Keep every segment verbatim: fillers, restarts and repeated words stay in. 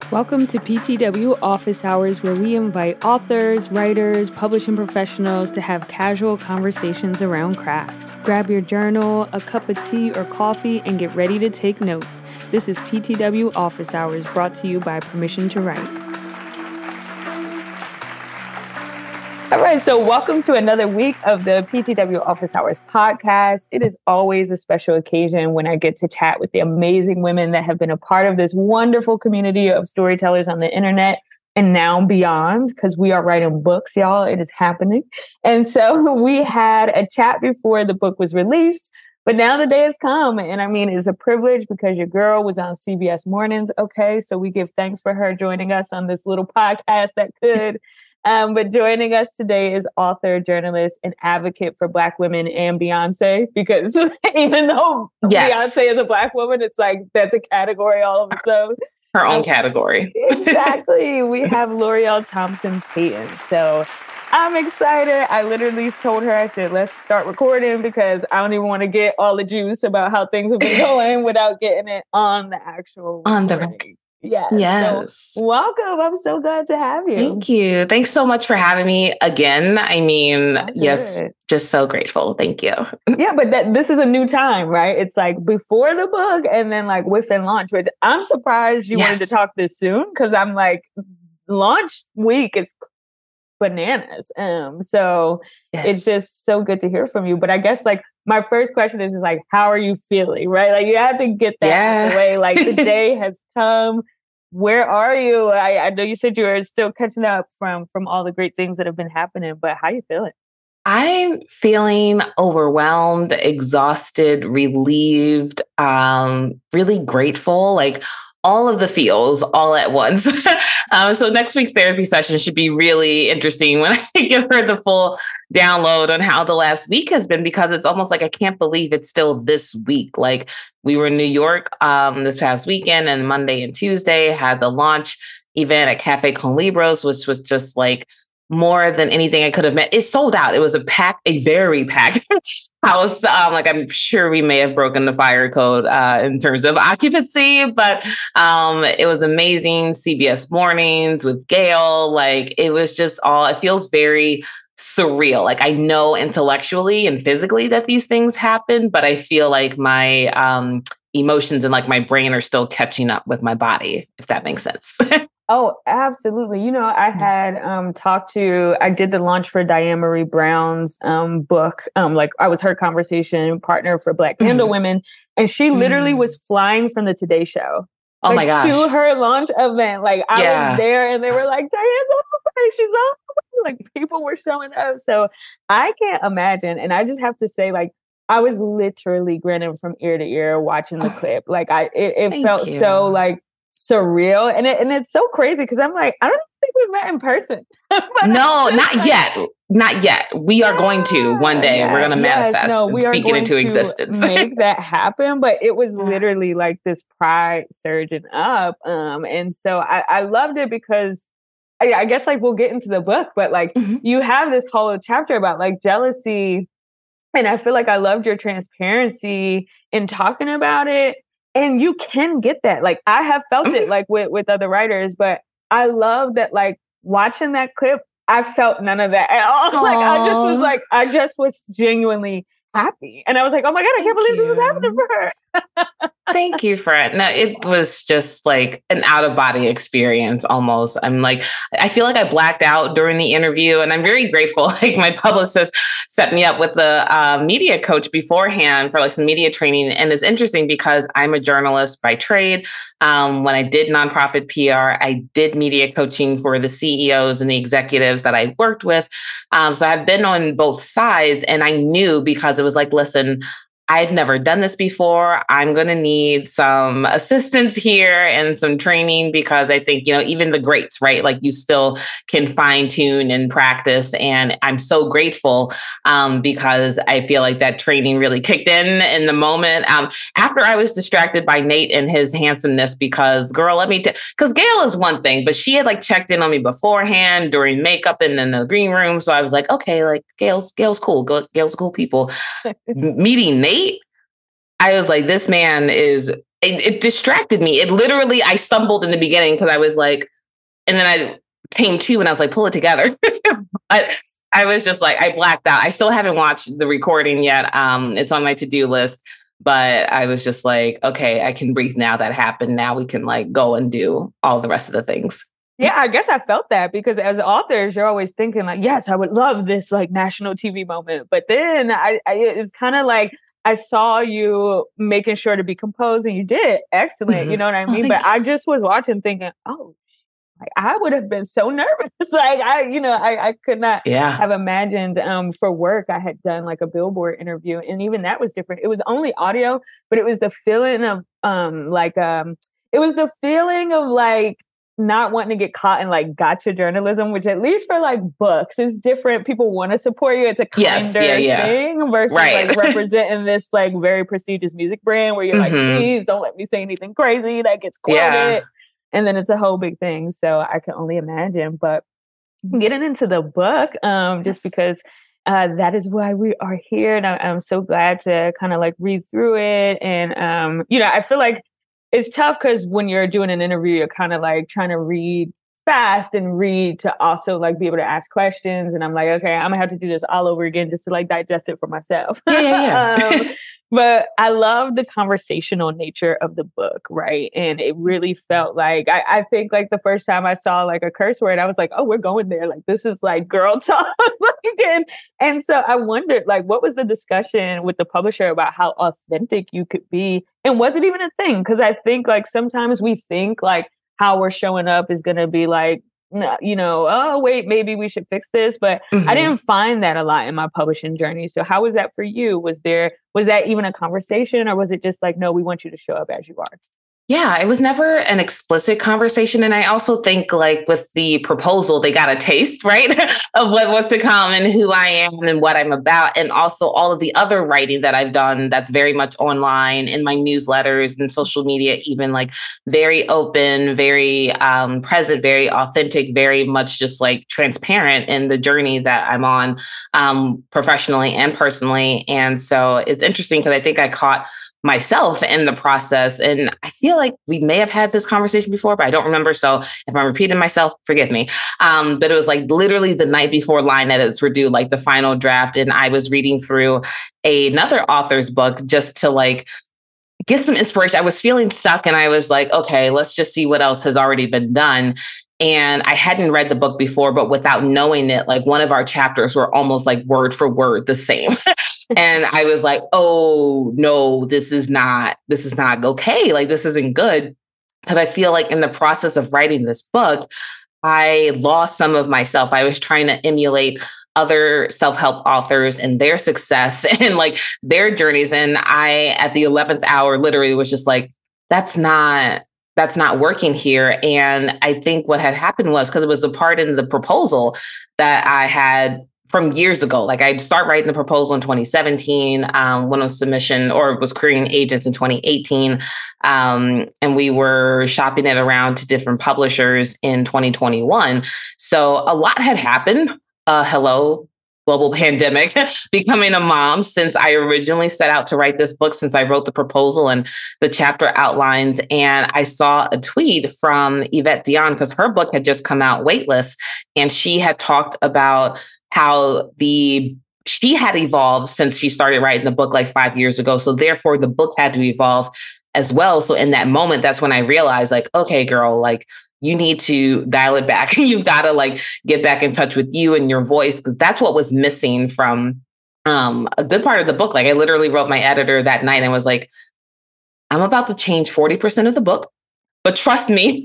Welcome to P T W Office Hours, where we invite authors, writers, publishing professionals to have casual conversations around craft. Grab your journal, a cup of tea or coffee, and get ready to take notes. This is P T W Office Hours, brought to you by Permission to Write. All right, so welcome to another week of the P T W Office Hours podcast. It is always a special occasion when I get to chat with the amazing women that have been a part of this wonderful community of storytellers on the internet and now beyond, because we are writing books, y'all. It is happening. And so we had a chat before the book was released, but now the day has come. And I mean, it's a privilege because your girl was on C B S Mornings. Okay, so we give thanks for her joining us on this little podcast that could. Um, but joining us today is author, journalist, and advocate for Black women and Beyonce, because even though yes. Beyonce is a Black woman, it's like that's a category all of its own. Her own um, category. Exactly. We have L'Oreal Thompson Payton. So I'm excited. I literally told her, I said, let's start recording because I don't even want to get all the juice about how things have been going without getting it on the actual on the recording. Yes. Yes. So, welcome. I'm so glad to have you. Thank you. Thanks so much for having me again. I mean, That's yes, good. Just so grateful. Thank you. Yeah, but that this is a new time, right? It's like before the book and then like within launch, which I'm surprised you yes. wanted to talk this soon because I'm like, launch week is bananas. Um, so yes. it's just so good to hear from you. But I guess like my first question is just like, how are you feeling? Right? Like you have to get that yeah. out of the way. Like the day has come. Where are you? I, I know you said you were still catching up from from all the great things that have been happening, but how are you feeling? I'm feeling overwhelmed, exhausted, relieved, um, really grateful. Like all of the feels all at once. um, so next week's therapy session should be really interesting when I give her the full download on how the last week has been, because it's almost like I can't believe it's still this week. Like we were in New York um, this past weekend, and Monday and Tuesday had the launch event at Cafe Con Libros, which was just like more than anything I could have met. It sold out. It was a packed, a very packed house. Um, like I'm sure we may have broken the fire code uh, in terms of occupancy, but um, it was amazing. C B S Mornings with Gail. Like it was just all, it feels very surreal. Like I know intellectually and physically that these things happen, but I feel like my um, emotions and like my brain are still catching up with my body, if that makes sense. Oh, absolutely. You know, I had um, talked to, I did the launch for Diane Marie Brown's um, book. Um, like I was her conversation partner for Black Candle mm-hmm. Women. And she literally mm-hmm. was flying from the Today Show. Oh like, my gosh. To her launch event. Like I yeah. was there and they were like, Diane's on the way. She's on the way. Like people were showing up. So I can't imagine. And I just have to say, like, I was literally grinning from ear to ear watching the clip. Like I, it, it felt you. so like, surreal. And it, and it's so crazy because I'm like, I don't think we've met in person. No, not like, yet. Not yet. We are yeah, going to one day. Yeah, we're going to yes, manifest no, and speak it into existence. Make that happen. But it was literally like this pride surging up. Um, and so I, I loved it because I, I guess like we'll get into the book, but like mm-hmm. you have this whole chapter about like jealousy. And I feel like I loved your transparency in talking about it. And you can get that. Like I have felt it like with, with other writers, but I love that like watching that clip, I felt none of that at all. Aww. Like I just was like, I just was genuinely happy. And I was like, oh my God, I can't believe you. this is happening for her. Thank you, Fred. No, it was just like an out of body experience almost. I'm like, I feel like I blacked out during the interview, and I'm very grateful. Like my publicist set me up with a uh, media coach beforehand for like some media training. And it's interesting because I'm a journalist by trade. Um, when I did nonprofit P R, I did media coaching for the C E Os and the executives that I worked with. Um, so I've been on both sides, and I knew because it was like, listen, I've never done this before. I'm going to need some assistance here and some training because I think, you know, even the greats, right? Like you still can fine tune and practice. And I'm so grateful um, because I feel like that training really kicked in in the moment. Um, after I was distracted by Nate and his handsomeness because girl, let me, because t- Gail is one thing, but she had like checked in on me beforehand during makeup and in the green room. So I was like, okay, like Gail's, Gail's cool. Gail's cool people. Meeting Nate, I was like, this man is it, it distracted me. It literally, I stumbled in the beginning because I was like, and then I came to and I was like, pull it together. But I was just like, I blacked out. I still haven't watched the recording yet. Um, it's on my to-do list, but I was just like, okay, I can breathe now. That happened. Now we can like go and do all the rest of the things. Yeah, I guess I felt that because as authors, you're always thinking like, yes, I would love this like national T V moment. But then I, I it's kind of like I saw you making sure to be composed and you did excellent. Mm-hmm. You know what I mean? Oh, but you. I just was watching thinking, oh, like, I would have been so nervous. like I, you know, I, I could not yeah. have imagined um, for work. I had done like a Billboard interview and even that was different. It was only audio, but it was the feeling of um, like, um, it was the feeling of like, not wanting to get caught in like gotcha journalism, which at least for like books is different. People want to support you. It's a kinder yes, yeah, yeah. thing versus right. like representing this like very prestigious music brand where you're mm-hmm. like, please don't let me say anything crazy that gets quoted. Yeah. And then it's a whole big thing. So I can only imagine, but getting into the book, um, just yes. because uh, that is why we are here. And I, I'm so glad to kind of like read through it. And, um, you know, I feel like it's tough because when you're doing an interview, you're kind of like trying to read fast and read to also like be able to ask questions. And I'm like, okay, I'm gonna have to do this all over again just to like digest it for myself. Yeah, yeah, yeah. um, but I love the conversational nature of the book, right? And it really felt like, I, I think like the first time I saw like a curse word, I was like, oh, we're going there. Like, this is like girl talk. and, and so I wondered, like, what was the discussion with the publisher about how authentic you could be? And was it even a thing? Because I think like sometimes we think like how we're showing up is going to be like, you know, oh, wait, maybe we should fix this. But mm-hmm. I didn't find that a lot in my publishing journey. So how was that for you? Was there, was that even a conversation or was it just like, no, we want you to show up as you are? Yeah, it was never an explicit conversation. And I also think like with the proposal, they got a taste, right, of what was to come and who I am and what I'm about. And also all of the other writing that I've done that's very much online in my newsletters and social media, even like very open, very um, present, very authentic, very much just like transparent in the journey that I'm on um, professionally and personally. And so it's interesting because I think I caught myself in the process. And I feel like we may have had this conversation before, but I don't remember. So if I'm repeating myself, forgive me. Um, but it was like literally the night before line edits were due, like the final draft. And I was reading through another author's book just to like get some inspiration. I was feeling stuck and I was like, okay, let's just see what else has already been done. And I hadn't read the book before, but without knowing it, like one of our chapters were almost like word for word the same. And I was like, oh, no, this is not, this is not okay. Like, this isn't good. Because I feel like in the process of writing this book, I lost some of myself. I was trying to emulate other self-help authors and their success and like their journeys. And I, at the eleventh hour, literally was just like, that's not, that's not working here. And I think what had happened was because it was a part in the proposal that I had from years ago. Like I'd start writing the proposal in twenty seventeen, um, went on submission or was creating agents in twenty eighteen. Um, and we were shopping it around to different publishers in twenty twenty-one. So a lot had happened. Uh, hello, global pandemic, becoming a mom since I originally set out to write this book, since I wrote the proposal and the chapter outlines. And I saw a tweet from Yvette Dion because her book had just come out, Weightless. And she had talked about how the she had evolved since she started writing the book like five years ago. So therefore, the book had to evolve as well. So in that moment, that's when I realized like, okay, girl, like you need to dial it back. You've got to like get back in touch with you and your voice, because that's what was missing from um, a good part of the book. Like I literally wrote my editor that night and was like, I'm about to change forty percent of the book, but trust me.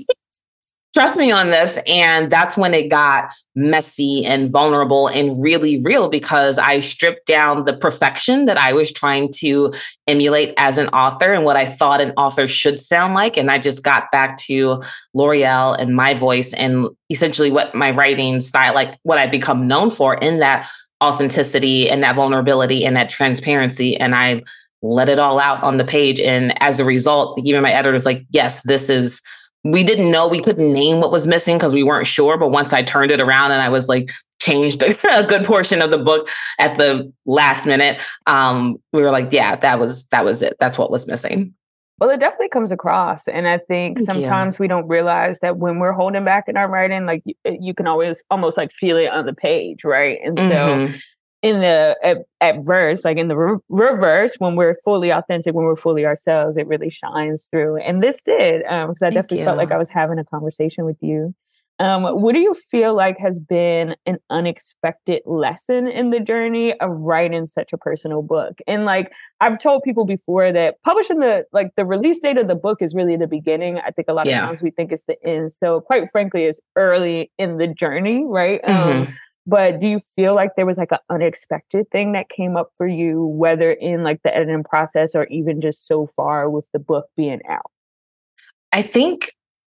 Trust me on this. And that's when it got messy and vulnerable and really real, because I stripped down the perfection that I was trying to emulate as an author and what I thought an author should sound like. And I just got back to L'Oreal and my voice and essentially what my writing style, like what I'd become known for in that authenticity and that vulnerability and that transparency. And I let it all out on the page. And as a result, even my editor was like, yes, this is, we didn't know, we couldn't name what was missing because we weren't sure. But once I turned it around and I was like, changed a good portion of the book at the last minute, um, we were like, yeah, that was, that was it. That's what was missing. Well, it definitely comes across. And I think Thank you. sometimes we don't realize that when we're holding back in our writing, like you, you can always almost like feel it on the page, right? And so Mm-hmm. in the at, at verse, like in the re- reverse, when we're fully authentic, when we're fully ourselves, it really shines through. And this did, because um, I Thank definitely felt like you. I was having a conversation with you. Um, what do you feel like has been an unexpected lesson in the journey of writing such a personal book? And like I've told people before that publishing the like the release date of the book is really the beginning. I think a lot of Yeah. times we think it's the end. So quite frankly, it's early in the journey, right? Um, Mm-hmm. but do you feel like there was like an unexpected thing that came up for you, whether in like the editing process or even just so far with the book being out? I think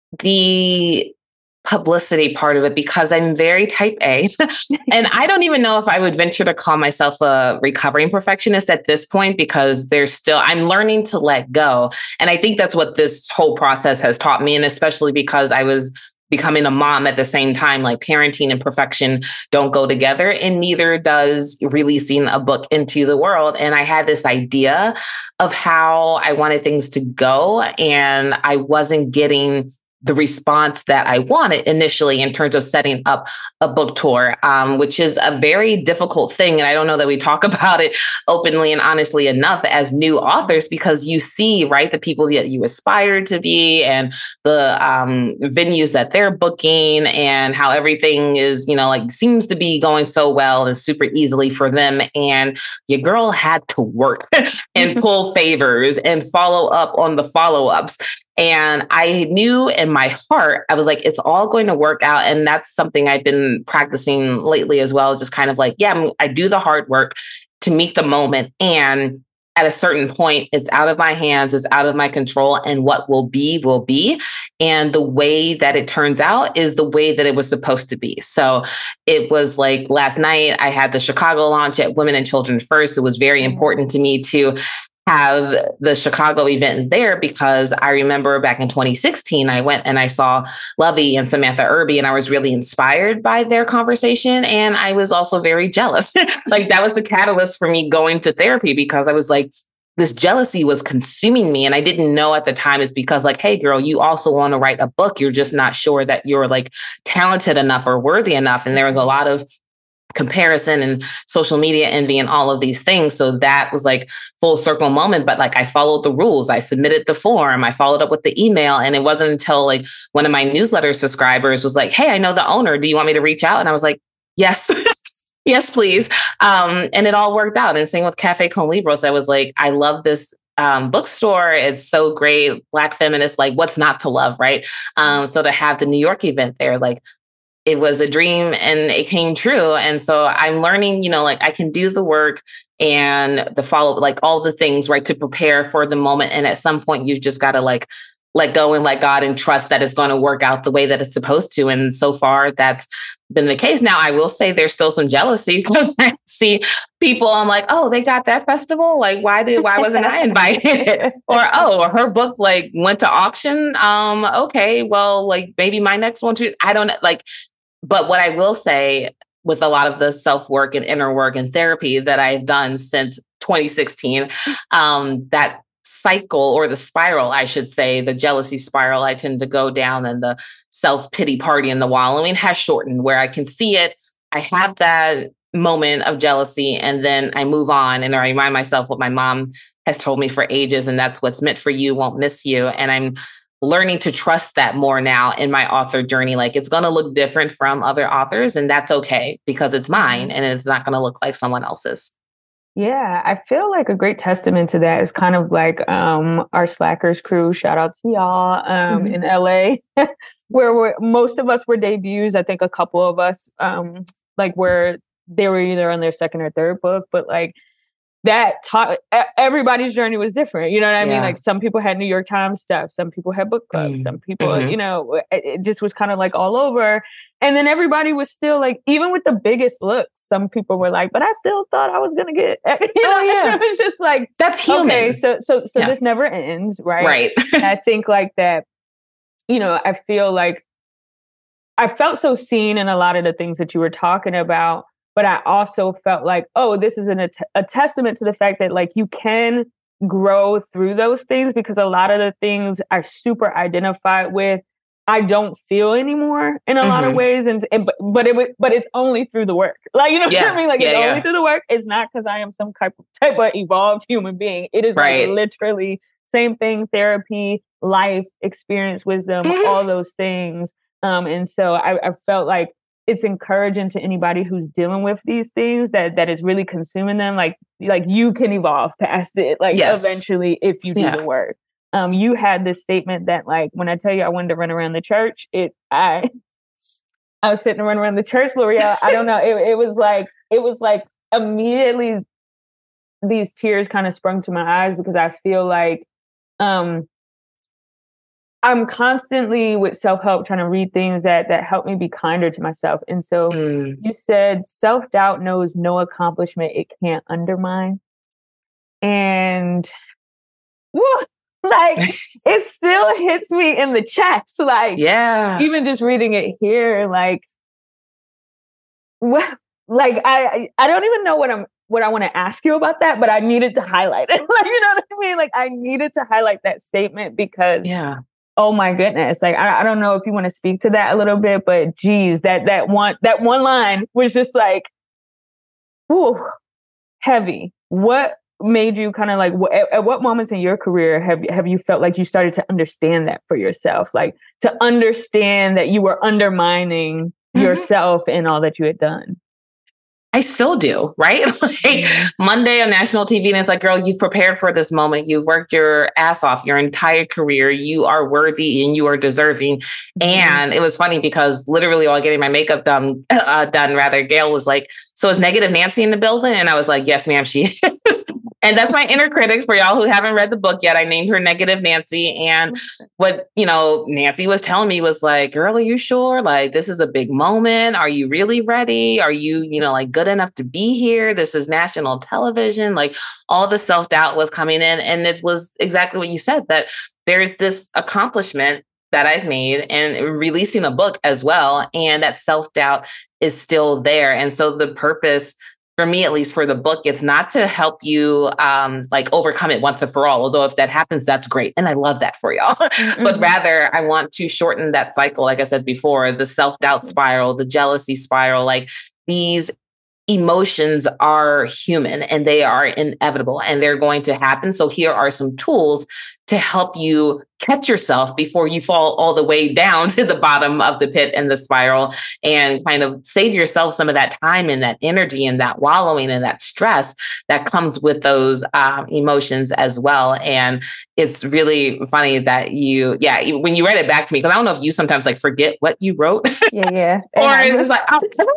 the publicity part of it, because I'm very type A. And I don't even know if I would venture to call myself a recovering perfectionist at this point, because there's still, I'm learning to let go. And I think that's what this whole process has taught me. And especially because I was becoming a mom at the same time, like parenting and perfection don't go together, and neither does releasing a book into the world. And I had this idea of how I wanted things to go, and I wasn't getting the response that I wanted initially in terms of setting up a book tour, um, which is a very difficult thing. And I don't know that we talk about it openly and honestly enough as new authors, because you see, right, the people that you aspire to be and the um, venues that they're booking and how everything is, you know, like seems to be going so well and super easily for them. And your girl had to work and pull favors and follow up on the follow-ups. And I knew in my heart, I was like, it's all going to work out. And that's something I've been practicing lately as well. Just kind of like, yeah, I do the hard work to meet the moment. And at a certain point, it's out of my hands, it's out of my control. And what will be, will be. And the way that it turns out is the way that it was supposed to be. So it was like last night, I had the Chicago launch at Women and Children First. It was very important to me to have the Chicago event there, because I remember back in twenty sixteen, I went and I saw Lovey and Samantha Irby, and I was really inspired by their conversation. And I was also very jealous. Like that was the catalyst for me going to therapy, because I was like, this jealousy was consuming me. And I didn't know at the time it's because like, hey, girl, you also want to write a book. You're just not sure that you're like talented enough or worthy enough. And there was a lot of comparison and social media envy and all of these things. So that was like full circle moment. But like I followed the rules. I submitted the form. I followed up with the email. And it wasn't until like one of my newsletter subscribers was like, hey, I know the owner. Do you want me to reach out? And I was like, yes. Yes, please. Um, and it all worked out. And same with Cafe Con Libros. I was like, I love this um, bookstore. It's so great. Black feminist, like what's not to love, right? Um, so to have the New York event there, like it was a dream and it came true. And so I'm learning, you know, like I can do the work and the follow, like all the things, right, to prepare for the moment. And at some point, you've just got to like let go and let God and trust that it's going to work out the way that it's supposed to. And so far, that's been the case. Now, I will say there's still some jealousy because I see people, I'm like, oh, they got that festival. Like, why did, why wasn't I invited? Or, oh, her book like went to auction. Um, okay, well, like maybe my next one too. I don't like. But what I will say with a lot of the self-work and inner work and therapy that I've done since twenty sixteen, um, that cycle or the spiral, I should say, the jealousy spiral I tend to go down and the self-pity party and the wallowing has shortened, where I can see it. I have that moment of jealousy and then I move on and I remind myself what my mom has told me for ages, and that's what's meant for you won't miss you. And I'm learning to trust that more now in my author journey. Like it's going to look different from other authors, and that's okay because it's mine and it's not going to look like someone else's. Yeah, I feel like a great testament to that is kind of like um, our Slackers crew. Shout out to y'all um, Mm-hmm. in L A, where we're, most of us were debuts. I think a couple of us um, like where they were either on their second or third book, but like that taught everybody's journey was different. You know what I Yeah. mean? Like some people had New York Times stuff, some people had book clubs, Mm-hmm. some people, Mm-hmm. you know, it, it just was kind of like all over. And then everybody was still like, even with the biggest looks, some people were like, but I still thought I was going to get, you know, Oh, yeah. it was just like, That's human. okay, so, so, so Yeah. this never ends. Right. Right. And I think like that, you know, I feel like I felt so seen in a lot of the things that you were talking about. But I also felt like, oh, this is an, a, t- a testament to the fact that like you can grow through those things, because a lot of the things I super identified with, I don't feel anymore in a mm-hmm. lot of ways. And, and but, but it was, but it's only through the work. Like, you know yes. what I mean? Like, yeah, it's yeah. only through the work. It's not because I am some type of, type of evolved human being. It is right. like literally same thing, therapy, life, experience, wisdom, mm-hmm. all those things. Um, and so I, I felt like it's encouraging to anybody who's dealing with these things that that is really consuming them. Like, like you can evolve past it, like yes. eventually, if you do yeah. the work. Um, you had this statement that, like, when I tell you I wanted to run around the church, it I I was fitting to run around the church, L'Oreal. I don't know. It, it was like it was like immediately these tears kind of sprung to my eyes, because I feel like um I'm constantly with self-help trying to read things that that help me be kinder to myself. And so mm. you said self-doubt knows no accomplishment it can't undermine. And woo, like it still hits me in the chest. Like, yeah, even just reading it here, like, well, like I I don't even know what I'm what I want to ask you about that, but I needed to highlight it. Like, you know what I mean? Like, I needed to highlight that statement because yeah. oh my goodness. Like, I, I don't know if you want to speak to that a little bit, but geez, that, that one, that one line was just like, whew, heavy. What made you kind of like, wh- at, at what moments in your career have, have you felt like you started to understand that for yourself? Like, to understand that you were undermining mm-hmm. yourself and all that you had done? I still do, right? Like Monday on national T V, and it's like, girl, you've prepared for this moment. You've worked your ass off your entire career. You are worthy and you are deserving. Mm-hmm. And it was funny because literally while getting my makeup done, uh, done rather, Gail was like, so is Negative Nancy in the building? And I was like, yes, ma'am, she is. And that's my inner critic. For y'all who haven't read the book yet, I named her Negative Nancy. And what, you know, Nancy was telling me was like, girl, are you sure? Like, this is a big moment. Are you really ready? Are you, you know, like good enough to be here? This is national television. Like, all the self-doubt was coming in. And it was exactly what you said, that there's this accomplishment that I've made and releasing a book as well. And that self-doubt is still there. And so the purpose, for me, at least for the book, it's not to help you um, like overcome it once and for all. Although if that happens, that's great. And I love that for y'all. Mm-hmm. But rather, I want to shorten that cycle. Like I said before, the self-doubt spiral, the jealousy spiral, like these emotions are human and they are inevitable and they're going to happen. So here are some tools to help you catch yourself before you fall all the way down to the bottom of the pit and the spiral, and kind of save yourself some of that time and that energy and that wallowing and that stress that comes with those um, emotions as well. And it's really funny that you, yeah, when you read it back to me, because I don't know if you sometimes like forget what you wrote. Yeah, yeah. Or it's just like, oh,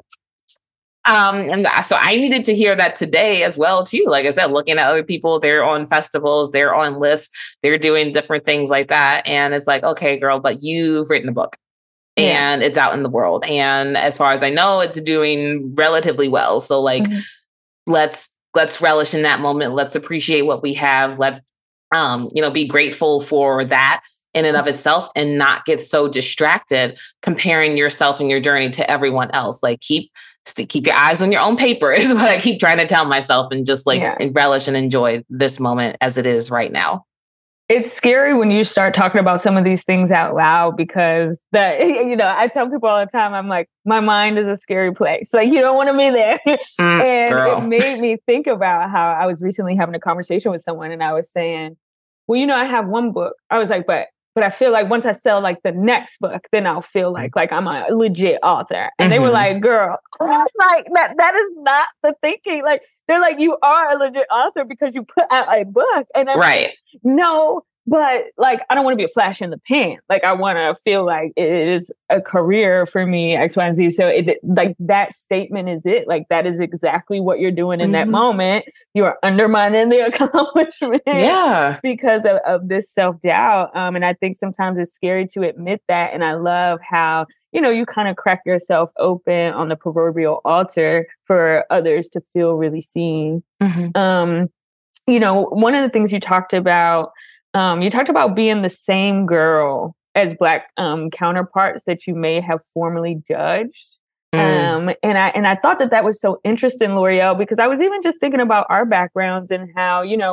Um, and so I needed to hear that today as well, too. Like I said, looking at other people, they're on festivals, they're on lists, they're doing different things like that. And it's like, okay, girl, but you've written a book and yeah. it's out in the world. And as far as I know, it's doing relatively well. So like, mm-hmm. let's, let's relish in that moment. Let's appreciate what we have. Let's, um, you know, be grateful for that in and of itself, and not get so distracted comparing yourself and your journey to everyone else. Like keep keep your eyes on your own paper is what I keep trying to tell myself, and just like yeah. relish and enjoy this moment as it is right now. It's scary when you start talking about some of these things out loud, because that, you know, I tell people all the time, I'm like, my mind is a scary place. Like, you don't want to be there. Mm, and girl. It made me think about how I was recently having a conversation with someone, and I was saying, well, you know, I have one book. I was like, but But I feel like once I sell like the next book, then I'll feel like like I'm a legit author. And mm-hmm. they were like, girl, like that that is not the thinking. Like, they're like, you are a legit author because you put out a book. And I'm right. like, no, but like, I don't want to be a flash in the pan. Like, I want to feel like it is a career for me, X, Y, and Z. So it, like that statement is it. Like, that is exactly what you're doing in mm-hmm. that moment. You are undermining the accomplishment yeah. because of, of this self-doubt. Um, and I think sometimes it's scary to admit that. And I love how, you know, you kind of crack yourself open on the proverbial altar for others to feel really seen. Mm-hmm. Um, you know, one of the things you talked about, Um, you talked about being the same girl as Black um, counterparts that you may have formerly judged. Mm. Um, and I and I thought that that was so interesting, L'Oreal, because I was even just thinking about our backgrounds and how, you know,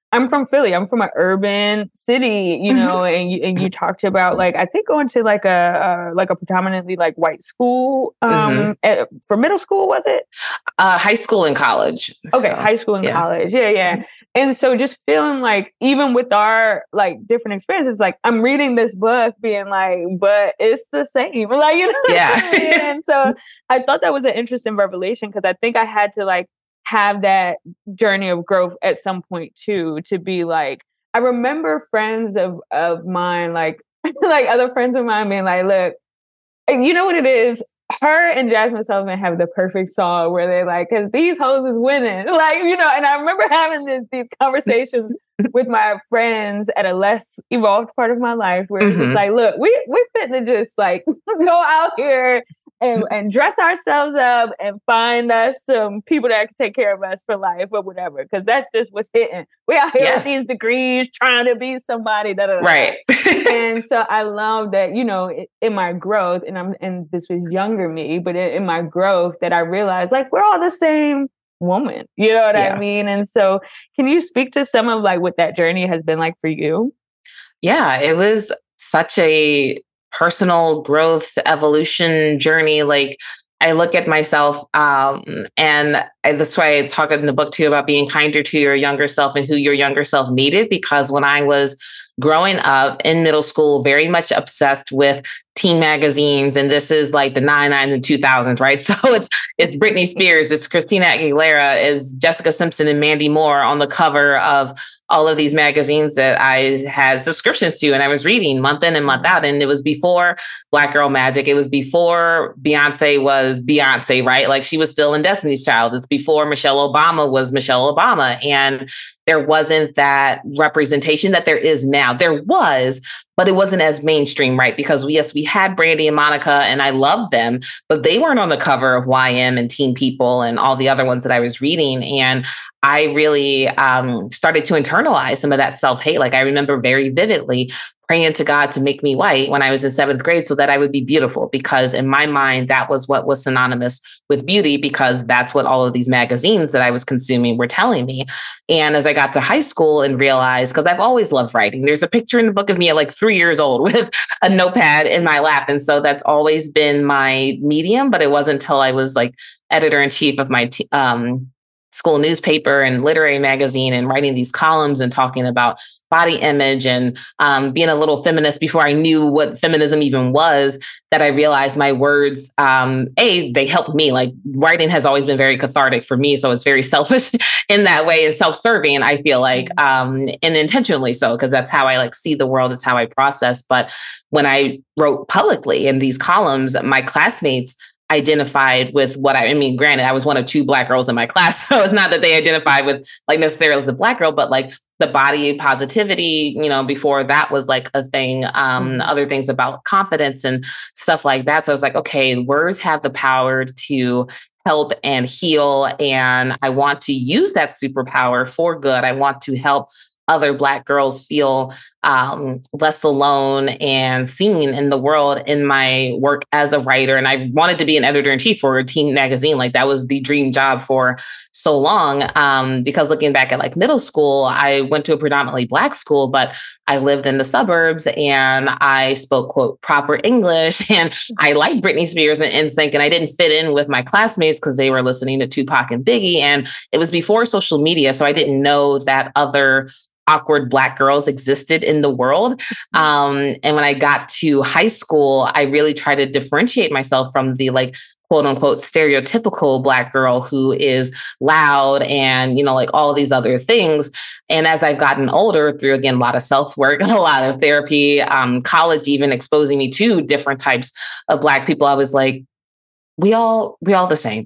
I'm from Philly. I'm from an urban city, you know, mm-hmm. and you, and you talked about like, I think going to like a, uh, like a predominantly like white school, um, mm-hmm. at, for middle school, was it? Uh, high school and college. Okay. So, high school and yeah. college. Yeah. Yeah. Mm-hmm. And so just feeling like, even with our like different experiences, like I'm reading this book being like, but it's the same, like, you know, yeah. And so I thought that was an interesting revelation because I think I had to like, have that journey of growth at some point too, to be like, I remember friends of, of mine, like, like other friends of mine being like, look, you know what it is? Her and Jasmine Sullivan have the perfect song where they're like, cause these hoes is winning. Like, you know, and I remember having this, these conversations with my friends at a less evolved part of my life where mm-hmm. it was like, look, we, we're fitting to just like go out here and, and dress ourselves up and find us some people that can take care of us for life or whatever. Cause that's just what's hitting. We out here yes. with these degrees trying to be somebody that, right. And so I love that, you know, in, in my growth, and I'm, and this was younger me, but in, in my growth that I realized like, we're all the same woman, you know what yeah. I mean? And so can you speak to some of like what that journey has been like for you? Yeah, it was such a personal growth evolution journey. Like I look at myself um, and I, that's why I talk in the book too about being kinder to your younger self and who your younger self needed. Because when I was growing up in middle school, very much obsessed with teen magazines. And this is like the nineties and two thousands, right? So it's it's Britney Spears, it's Christina Aguilera, it's Jessica Simpson and Mandy Moore on the cover of all of these magazines that I had subscriptions to and I was reading month in and month out. And it was before Black Girl Magic. It was before Beyonce was Beyonce, right? Like she was still in Destiny's Child. It's before Michelle Obama was Michelle Obama. And there wasn't that representation that there is now. There was, but it wasn't as mainstream, right? Because yes, we had Brandy and Monica and I loved them, but they weren't on the cover of Y M and Teen People and all the other ones that I was reading. And I really um, started to internalize some of that self-hate. Like I remember very vividly praying to God to make me white when I was in seventh grade so that I would be beautiful, because in my mind, that was what was synonymous with beauty, because that's what all of these magazines that I was consuming were telling me. And as I got to high school and realized, because I've always loved writing, there's a picture in the book of me at like three years old with a notepad in my lap. And so that's always been my medium, but it wasn't until I was like editor in chief of my t- um, school newspaper and literary magazine and writing these columns and talking about body image and um, being a little feminist before I knew what feminism even was, that I realized my words, um, A, they helped me. Like writing has always been very cathartic for me. So it's very selfish in that way and self-serving, I feel like, um, and intentionally so, because that's how I like see the world. It's how I process. But when I wrote publicly in these columns, my classmates identified with what I, I mean, granted, I was one of two Black girls in my class. So it's not that they identified with like necessarily as a Black girl, but like the body positivity, you know, before that was like a thing, um, mm-hmm. other things about confidence and stuff like that. So I was like, okay, words have the power to help and heal. And I want to use that superpower for good. I want to help other Black girls feel um, less alone and seen in the world in my work as a writer. And I wanted to be an editor in chief for a teen magazine. Like that was the dream job for so long. Um, because looking back at like middle school, I went to a predominantly Black school, but I lived in the suburbs and I spoke, quote, proper English. And I liked Britney Spears and N Sync, and I didn't fit in with my classmates because they were listening to Tupac and Biggie. And it was before social media. So I didn't know that other awkward Black girls existed in the world. Um, and when I got to high school, I really tried to differentiate myself from the like, quote unquote, stereotypical Black girl who is loud and, you know, like all these other things. And as I've gotten older through, again, a lot of self-work, a lot of therapy, um, college, even exposing me to different types of Black people, I was like, we all, we all the same.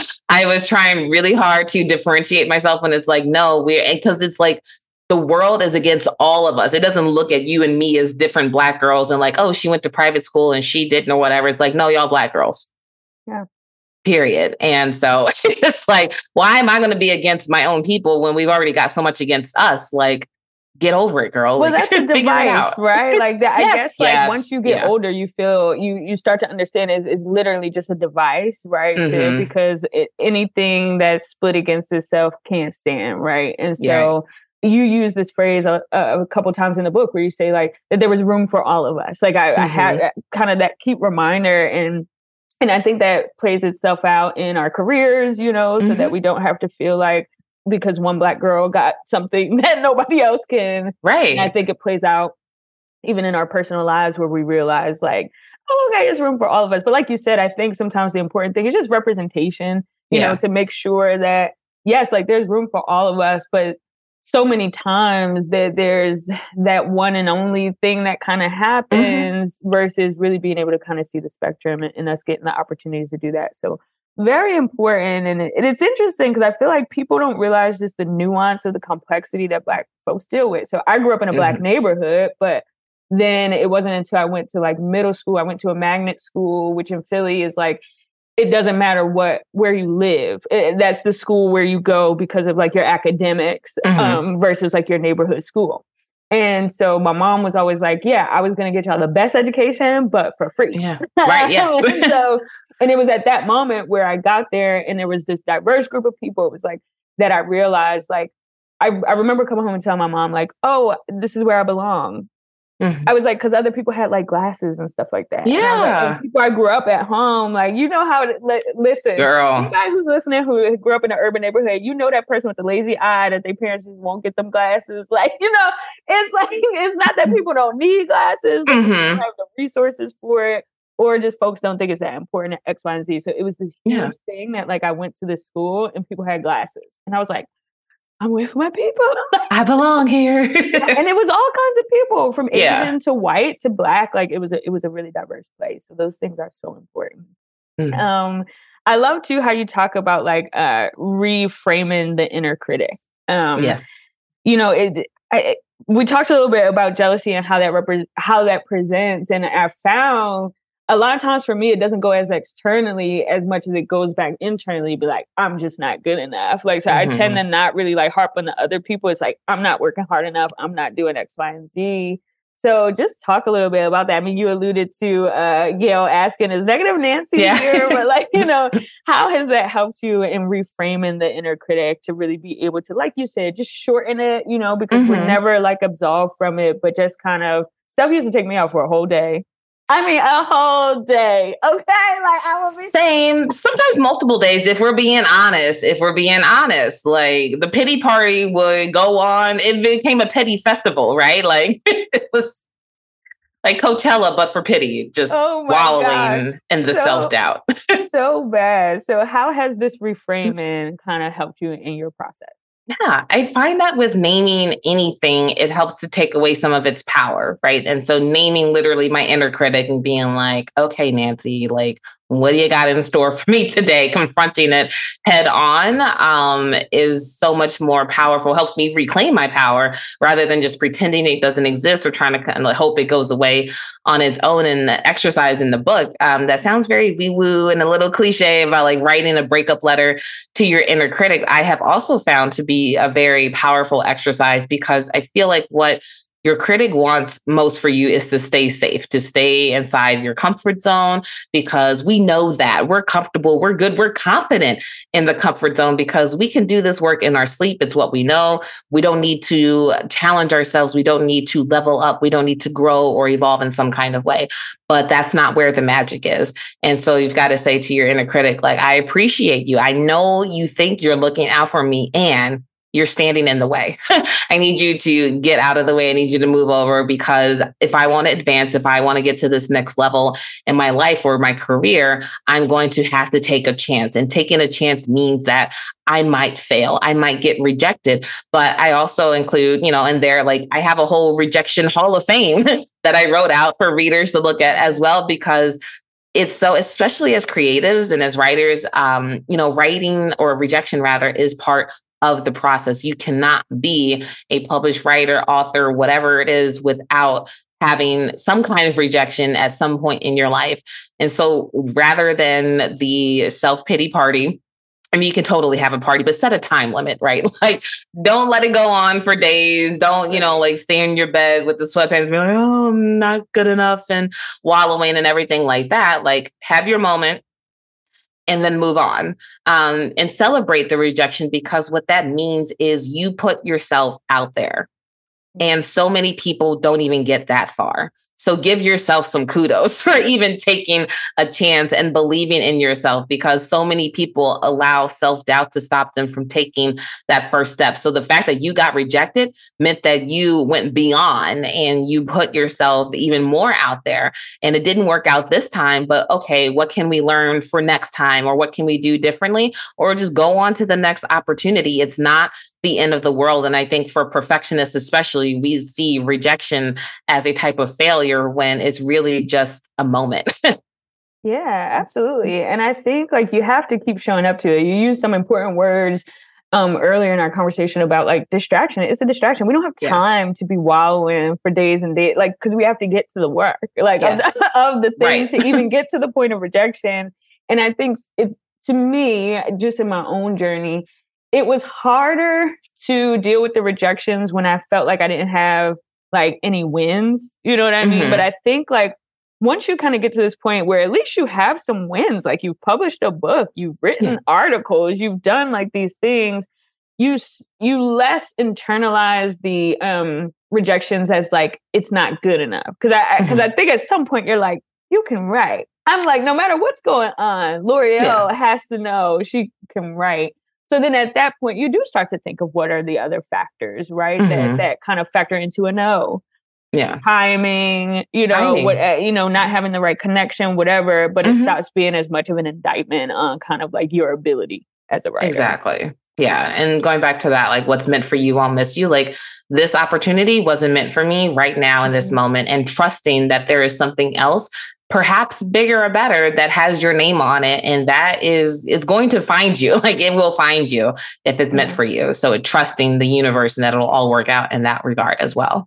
I was trying really hard to differentiate myself when it's like, no, we're, because it's like, the world is against all of us. It doesn't look at you and me as different Black girls and like, oh, she went to private school and she didn't or whatever. It's like, no, y'all Black girls. Yeah. Period. And so it's like, why am I going to be against my own people when we've already got so much against us? Like, get over it, girl. Well, like, that's a device, right? Like that. Yes, I guess like yes, once you get yeah. older, you feel you you start to understand is is literally just a device, right? Mm-hmm. To, because it, anything that's split against itself can't stand, right? And so. Yeah. you use this phrase a, a couple times in the book where you say like that there was room for all of us. Like I, mm-hmm. I had kind of that keep reminder, and and I think that plays itself out in our careers, you know, mm-hmm. so that we don't have to feel like because one Black girl got something that nobody else can. Right. And I think it plays out even in our personal lives where we realize like, oh, okay, there's room for all of us. But like you said, I think sometimes the important thing is just representation, you yeah. know, to make sure that, yes, like there's room for all of us, but so many times that there's that one and only thing that kind of happens mm-hmm. versus really being able to kind of see the spectrum and, and us getting the opportunities to do that. So very important. And it, it's interesting because I feel like people don't realize just the nuance of the complexity that Black folks deal with. So I grew up in a mm-hmm. Black neighborhood, but then it wasn't until I went to like middle school, I went to a magnet school, which in Philly is like, it doesn't matter what, where you live. It, that's the school where you go because of like your academics mm-hmm. um, versus like your neighborhood school. And so my mom was always like, yeah, I was going to get y'all the best education, but for free. Yeah. Right. Yes. and so, and it was at that moment where I got there and there was this diverse group of people. It was like that I realized like, I, I remember coming home and telling my mom like, oh, this is where I belong. Mm-hmm. I was like, because other people had like glasses and stuff like that. Yeah. And I was like, and people I grew up at home, like, you know how to li- listen. Girl. Anybody who's listening who grew up in an urban neighborhood, you know that person with the lazy eye that their parents just won't get them glasses. Like, you know, it's like, it's not that people don't need glasses, but mm-hmm. people don't have the resources for it, or just folks don't think it's that important at X, Y, and Z. So it was this huge yeah. thing that like I went to this school and people had glasses. And I was like, I'm with my people. I belong here. And it was all kinds of people from Asian yeah. to white to Black. Like it was a, it was a really diverse place. So those things are so important. Mm-hmm. Um, I love too how you talk about like uh, reframing the inner critic. Um, yes. You know, it, I, we talked a little bit about jealousy and how that repre- how that presents. And I found a lot of times for me, it doesn't go as externally as much as it goes back internally. Be like, I'm just not good enough. Like, so mm-hmm. I tend to not really like harp on the other people. It's like, I'm not working hard enough. I'm not doing X, Y, and Z. So just talk a little bit about that. I mean, you alluded to uh, Gail asking, is negative Nancy yeah. here? But like, you know, how has that helped you in reframing the inner critic to really be able to, like you said, just shorten it, you know, because mm-hmm. we're never like absolved from it, but just kind of stuff used to take me out for a whole day. I mean, a whole day. Okay. Like I will be same. Sometimes multiple days. If we're being honest, if we're being honest, like the pity party would go on. It became a pity festival, right? Like it was like Coachella, but for pity, just oh wallowing gosh. in the so, self-doubt. So bad. So how has this reframing kind of helped you in your process? Yeah, I find that with naming anything, it helps to take away some of its power, right? And so naming literally my inner critic and being like, okay, Nancy, like, what do you got in store for me today? Confronting it head on um, is so much more powerful, helps me reclaim my power rather than just pretending it doesn't exist or trying to kind of hope it goes away on its own. And the exercise in the book, um, that sounds very wee-woo and a little cliche about like writing a breakup letter to your inner critic. I have also found to be a very powerful exercise because I feel like what your critic wants most for you is to stay safe, to stay inside your comfort zone, because we know that we're comfortable, we're good, we're confident in the comfort zone because we can do this work in our sleep. It's what we know. We don't need to challenge ourselves. We don't need to level up. We don't need to grow or evolve in some kind of way. But that's not where the magic is. And so you've got to say to your inner critic, like, I appreciate you. I know you think you're looking out for me, and you're standing in the way. I need you to get out of the way. I need you to move over, because if I want to advance, if I want to get to this next level in my life or my career, I'm going to have to take a chance. And taking a chance means that I might fail. I might get rejected. But I also include, you know, in there, like I have a whole rejection hall of fame that I wrote out for readers to look at as well, because it's so, especially as creatives and as writers, um, you know, writing or rejection rather is part of the process. You cannot be a published writer, author, whatever it is, without having some kind of rejection at some point in your life. And so rather than the self-pity party, I mean, you can totally have a party, but set a time limit, right? Like, don't let it go on for days. Don't, you know, like stay in your bed with the sweatpants and be like, oh, I'm not good enough and wallowing and everything like that. Like, have your moment. and then move on, um, and celebrate the rejection, because what that means is you put yourself out there. And so many people don't even get that far. So give yourself some kudos for even taking a chance and believing in yourself, because so many people allow self-doubt to stop them from taking that first step. So the fact that you got rejected meant that you went beyond and you put yourself even more out there. And it didn't work out this time, but okay, what can we learn for next time? Or what can we do differently? Or just go on to the next opportunity. It's not the end of the world. And I think for perfectionists, especially, we see rejection as a type of failure when it's really just a moment. Yeah, absolutely. And I think like you have to keep showing up to it. You use some important words um, earlier in our conversation about like distraction. It's a distraction. We don't have time yeah. to be wallowing for days and days, like, because we have to get to the work, like yes. of, the, of the thing right. to even get to the point of rejection. And I think it's, to me, just in my own journey, it was harder to deal with the rejections when I felt like I didn't have like any wins, you know what I mean? Mm-hmm. But I think like once you kind of get to this point where at least you have some wins, like you've published a book, you've written yeah. articles, you've done like these things, you you less internalize the um, rejections as like it's not good enough. Because I because mm-hmm. I think at some point you're like, you can write. I'm like, no matter what's going on, L'Oreal yeah. has to know she can write. So then at that point, you do start to think of what are the other factors, right? Mm-hmm. That that kind of factor into a no. Yeah. Timing, you know, Timing. what uh, you know, not having the right connection, whatever, but mm-hmm. it stops being as much of an indictment on kind of like your ability as a writer. Exactly. Yeah. And going back to that, like what's meant for you won't miss you. Like this opportunity wasn't meant for me right now in this mm-hmm. moment, and trusting that there is something else, perhaps bigger or better, that has your name on it. And that is, it's going to find you. Like it will find you if it's meant for you. So trusting the universe and that it'll all work out in that regard as well.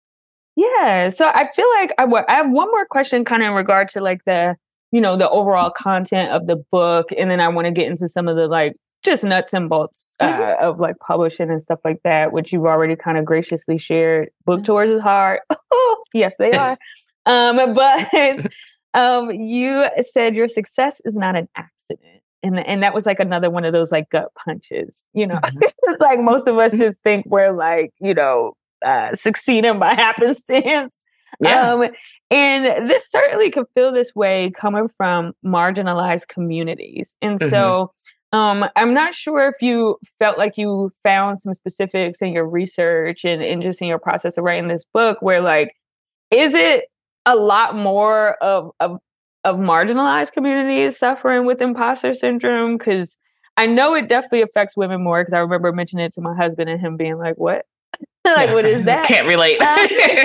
Yeah. So I feel like I, w- I have one more question kind of in regard to like the, you know, the overall content of the book. And then I want to get into some of the like just nuts and bolts uh, mm-hmm. of like publishing and stuff like that, which you've already kind of graciously shared. Book tours is hard. Yes, they are. Um, but um, you said your success is not an accident. And, and that was like another one of those like gut punches, you know, mm-hmm. It's like most of us just think we're like, you know, uh, succeeding by happenstance. Yeah. Um, and this certainly could feel this way coming from marginalized communities. And mm-hmm. so um, I'm not sure if you felt like you found some specifics in your research and, and just in your process of writing this book where like, is it a lot more of, of, of marginalized communities suffering with imposter syndrome? Because I know it definitely affects women more, because I remember mentioning it to my husband and him being like, what? Like, what is that? Can't relate. Um,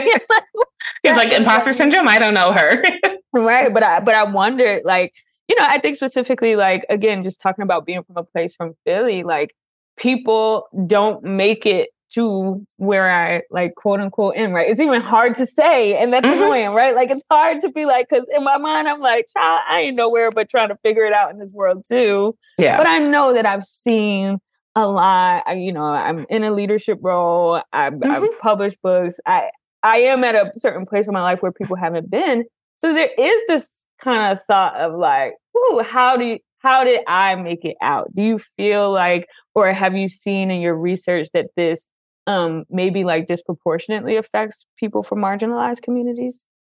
He's like, imposter syndrome? I don't know her. Right. But I, but I wondered, like, you know, I think specifically, like, again, just talking about being from a place from Philly, like, people don't make it to where I, like, quote unquote, am, right? It's even hard to say. And that's mm-hmm. annoying, right? Like, it's hard to be like, because in my mind, I'm like, child, I ain't nowhere but trying to figure it out in this world, too. Yeah. But I know that I've seen a lot. I, you know, I'm in a leadership role. I've, mm-hmm. I've published books. I, I am at a certain place in my life where people haven't been. So there is this kind of thought of like, ooh, how do you, how did I make it out? Do you feel like, or have you seen in your research that this um, maybe like disproportionately affects people from marginalized communities?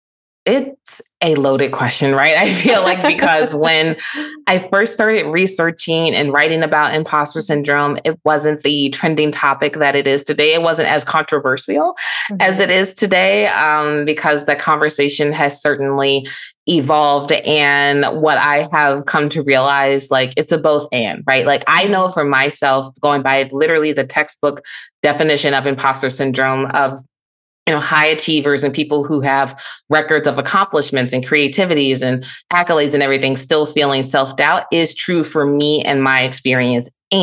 It's a loaded question, right? I feel like because when I first started researching and writing about imposter syndrome, it wasn't the trending topic that it is today. It wasn't as controversial mm-hmm. as it is today, um, because the conversation has certainly evolved. And what I have come to realize, like, it's a both and, right? Like, I know for myself, going by literally the textbook definition of imposter syndrome, of you know, high achievers and people who have records of accomplishments and creativities and accolades and everything, still feeling self-doubt, is true for me and my experience. And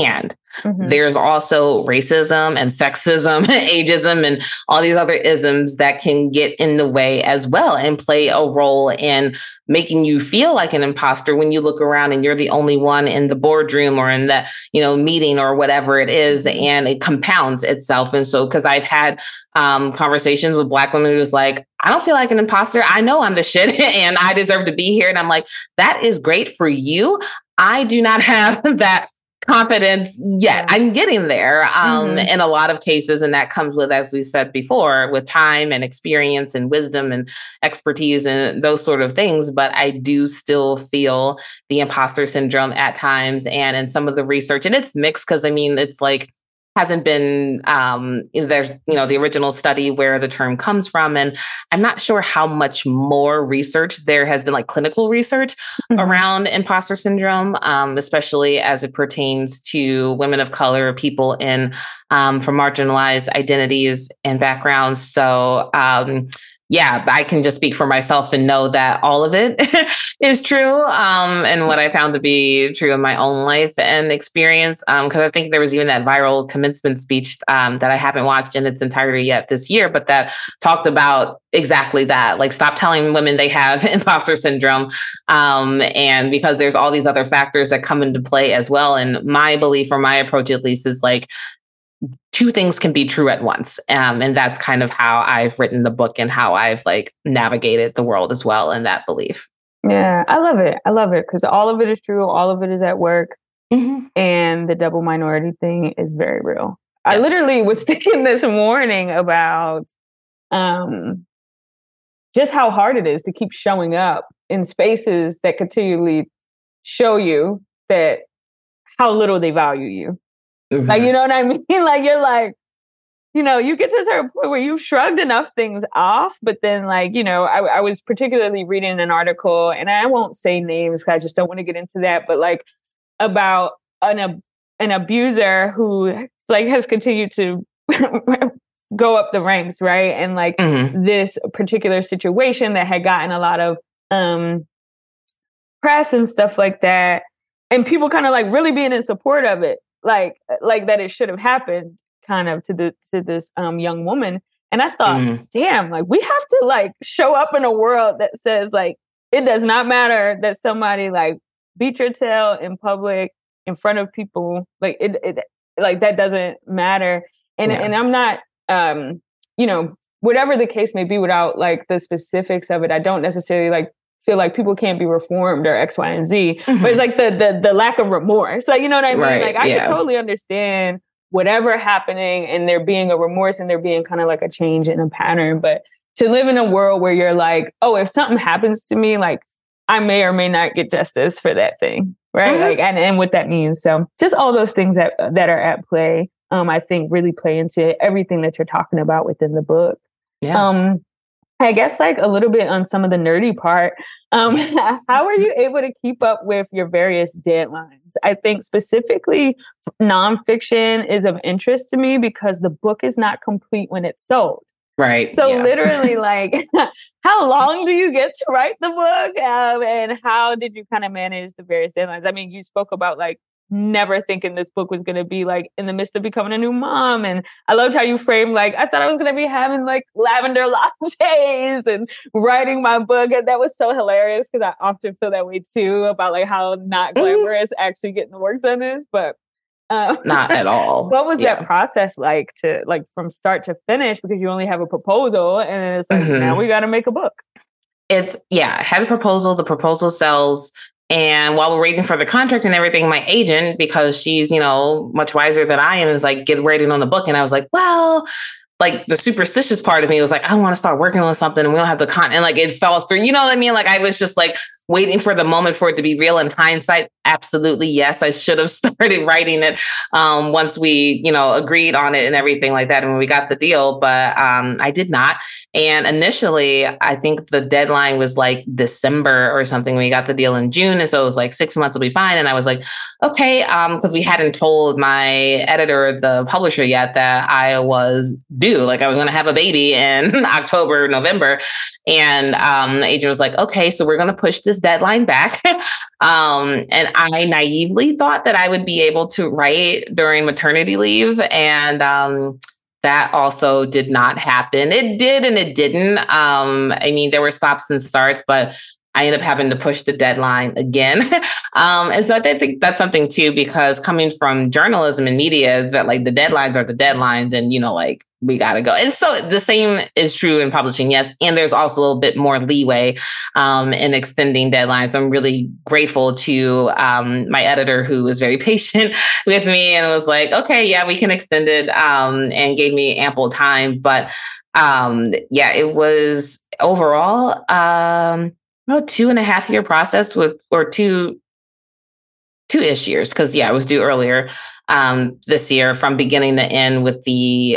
Mm-hmm. There's also racism and sexism, ageism, and all these other isms that can get in the way as well and play a role in making you feel like an imposter when you look around and you're the only one in the boardroom or in that, you know, meeting or whatever it is, and it compounds itself. And so, because I've had um, conversations with Black women who's like, I don't feel like an imposter. I know I'm the shit and I deserve to be here. And I'm like, that is great for you. I do not have that confidence yet. I'm getting there um, mm-hmm. in a lot of cases. And that comes with, as we said before, with time and experience and wisdom and expertise and those sort of things. But I do still feel the imposter syndrome at times. And in some of the research, and it's mixed because I mean, it's like, hasn't been um, there's, you know, the original study where the term comes from. And I'm not sure how much more research there has been, like clinical research mm-hmm. around imposter syndrome, um, especially as it pertains to women of color, people in um, from marginalized identities and backgrounds. So um, yeah, I can just speak for myself and know that all of it is true. Um, and what I found to be true in my own life and experience. Um, cause I think there was even that viral commencement speech um, that I haven't watched in its entirety yet this year, but that talked about exactly that. Like, stop telling women they have imposter syndrome. Um, and because there's all these other factors that come into play as well. And my belief, or my approach at least, is like, two things can be true at once. Um, and that's kind of how I've written the book and how I've like navigated the world as well in that belief. Yeah, I love it. I love it because all of it is true. All of it is at work. Mm-hmm. And the double minority thing is very real. Yes. I literally was thinking this morning about um, just how hard it is to keep showing up in spaces that continually show you that how little they value you. Mm-hmm. Like, you know what I mean? Like, you're like, you know, you get to a certain point where you've shrugged enough things off, but then like, you know, I, I was particularly reading an article, and I won't say names because I just don't want to get into that, but like about an, an abuser who like has continued to go up the ranks, right? And like mm-hmm. this particular situation that had gotten a lot of um, press and stuff like that, and people kind of like really being in support of it. Like, like that it should have happened kind of to the, to this um, young woman. And I thought, mm. damn, like we have to like show up in a world that says like, it does not matter that somebody like beat your tail in public in front of people. Like it, it like that doesn't matter. And, yeah. and I'm not, um, you know, whatever the case may be without like the specifics of it, I don't necessarily like feel like people can't be reformed or X, Y, and Z, mm-hmm. but it's like the, the the lack of remorse. Like, you know what I mean? Right, like I yeah. can totally understand whatever happening and there being a remorse and there being kind of like a change in a pattern. But to live in a world where you're like, oh, if something happens to me, like I may or may not get justice for that thing. Right. Mm-hmm. Like, and, and what that means. So just all those things that, that are at play, um, I think really play into everything that you're talking about within the book. Yeah. Um, I guess like a little bit on some of the nerdy part. Um, yes. How are you able to keep up with your various deadlines? I think specifically nonfiction is of interest to me because the book is not complete when it's sold. Right. So yeah. literally like, how long do you get to write the book? Um, and how did you kind of manage the various deadlines? I mean, you spoke about like never thinking this book was going to be like in the midst of becoming a new mom. And I loved how you framed like, I thought I was going to be having like lavender lattes and writing my book. And that was so hilarious because I often feel that way too about like how not glamorous mm-hmm. actually getting the work done is. But um, not at all. What was yeah. that process like to like from start to finish? Because you only have a proposal and it's like, mm-hmm. now we got to make a book. It's yeah, I had a proposal. The proposal sells. And while we're waiting for the contract and everything, my agent, because she's, you know, much wiser than I am, is like, get writing on the book. And I was like, well, like the superstitious part of me was like, I want to start working on something and we don't have the content. And like it fell through, you know what I mean? Like I was just like waiting for the moment for it to be real. In hindsight, absolutely, yes, I should have started writing it um, once we, you know, agreed on it and everything like that. And when we got the deal, but um, I did not. And initially, I think the deadline was like December or something. We got the deal in June. And so it was like six months will be fine. And I was like, okay, um, because we hadn't told my editor, the publisher yet that I was due, like I was going to have a baby in October, November. And um, the agent was like, okay, so we're going to push this deadline back. um, and I naively thought that I would be able to write during maternity leave. And um, that also did not happen. It did and it didn't. Um, I mean, there were stops and starts, but I ended up having to push the deadline again. um, and so I think that's something too, because coming from journalism and media is that like the deadlines are the deadlines and, you know, like we got to go. And so the same is true in publishing. Yes. And there's also a little bit more leeway um, in extending deadlines. So I'm really grateful to um, my editor who was very patient with me and was like, okay, yeah, we can extend it um, and gave me ample time. But um, yeah, it was overall, um, no, two and a half year process with, or two, two-ish years. Because yeah, I was due earlier um, this year from beginning to end with the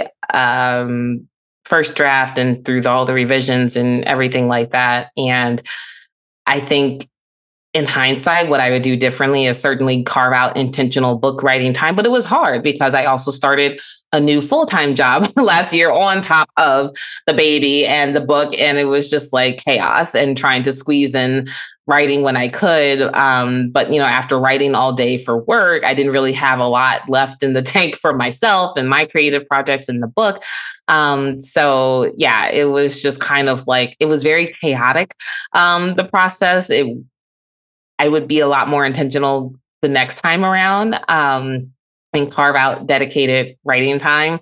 um, first draft and through the, all the revisions and everything like that. And I think in hindsight, what I would do differently is certainly carve out intentional book writing time. But it was hard because I also started a new full-time job last year on top of the baby and the book. And it was just like chaos and trying to squeeze in writing when I could. Um, but, you know, after writing all day for work, I didn't really have a lot left in the tank for myself and my creative projects in the book. Um, so, yeah, it was just kind of like, it was very chaotic, um, the process. It I would be a lot more intentional the next time around um, and carve out dedicated writing time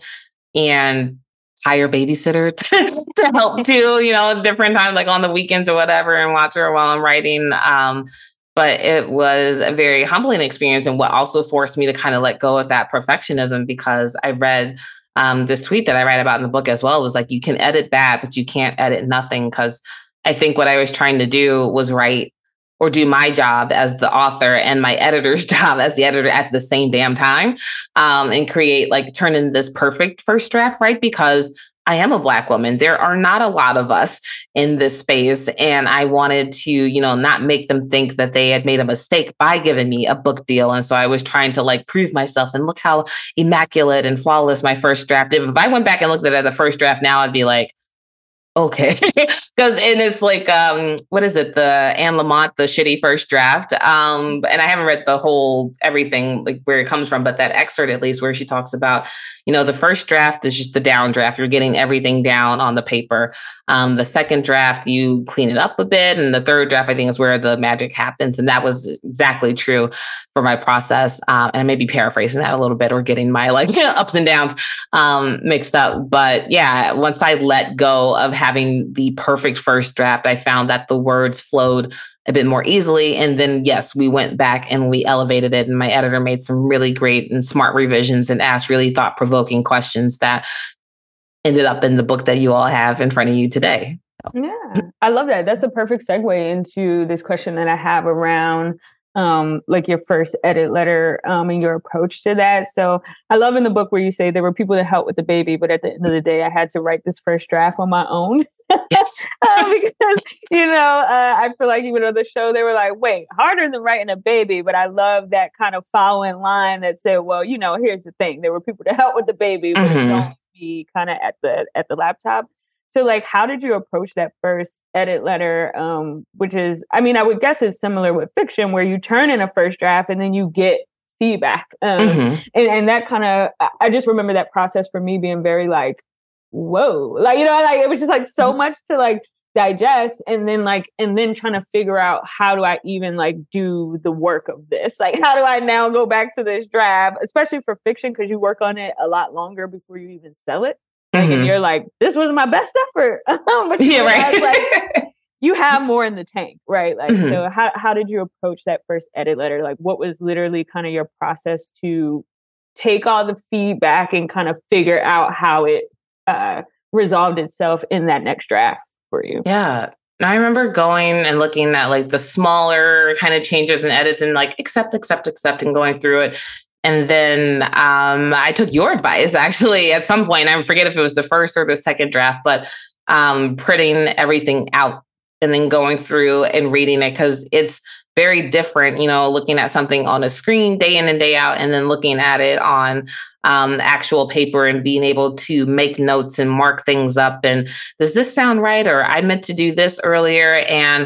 and hire a babysitter to, to help too, you know, different times, like on the weekends or whatever, and watch her while I'm writing. Um, but it was a very humbling experience, and what also forced me to kind of let go of that perfectionism, because I read um, this tweet that I write about in the book as well. It was like, you can edit bad, but you can't edit nothing. Because I think what I was trying to do was write or do my job as the author and my editor's job as the editor at the same damn time, um, and create, like, turn in this perfect first draft, right? Because I am a Black woman. There are not a lot of us in this space. And I wanted to, you know, not make them think that they had made a mistake by giving me a book deal. And so I was trying to like prove myself and look how immaculate and flawless my first draft. If I went back and looked at it at the first draft now, I'd be like, okay. Because, and it's like, um, what is it? The Anne Lamott, the shitty first draft. Um, and I haven't read the whole, everything, like where it comes from, but that excerpt, at least, where she talks about, you know, the first draft is just the down draft. You're getting everything down on the paper. Um, the second draft, you clean it up a bit. And the third draft, I think, is where the magic happens. And that was exactly true for my process. Um, and I may be paraphrasing that a little bit or getting my like ups and downs um, mixed up. But yeah, once I let go of having the perfect first draft, I found that the words flowed a bit more easily. And then, yes, we went back and we elevated it. And my editor made some really great and smart revisions and asked really thought-provoking questions that ended up in the book that you all have in front of you today. Yeah, I love that. That's a perfect segue into this question that I have around um, like your first edit letter um, and your approach to that. So I love in the book where you say there were people that helped with the baby, but at the end of the day, I had to write this first draft on my own. Yes. uh, because, you know, uh, I feel like even on the show, they were like, wait, harder than writing a baby. But I love that kind of following line that said, well, you know, here's the thing. There were people to help with the baby, but Mm-hmm. don't be kind of at the at the laptop. So, like, how did you approach that first edit letter? Um, which is, I mean, I would guess it's similar with fiction, where you turn in a first draft and then you get feedback. Um, Mm-hmm. and, and that kind of, I just remember that process for me being very like, whoa, like, you know, like it was just like so much to like digest, and then like, and then trying to figure out how do I even like do the work of this? Like, how do I now go back to this draft, especially for fiction, because you work on it a lot longer before you even sell it. Like, Mm-hmm. and you're like, this was my best effort. But you Yeah, realize, right. like, you have more in the tank, right? Like, Mm-hmm. so how, how did you approach that first edit letter? Like, what was literally kind of your process to take all the feedback and kind of figure out how it uh, resolved itself in that next draft for you? Yeah. I remember going and looking at like the smaller kind of changes and edits and like accept, accept, accept, and going through it. And then um, I took your advice, actually, at some point. I forget if it was the first or the second draft, but um, printing everything out and then going through and reading it, because it's very different, you know, looking at something on a screen day in and day out, and then looking at it on um, actual paper and being able to make notes and mark things up. And does this sound right? Or I meant to do this earlier. And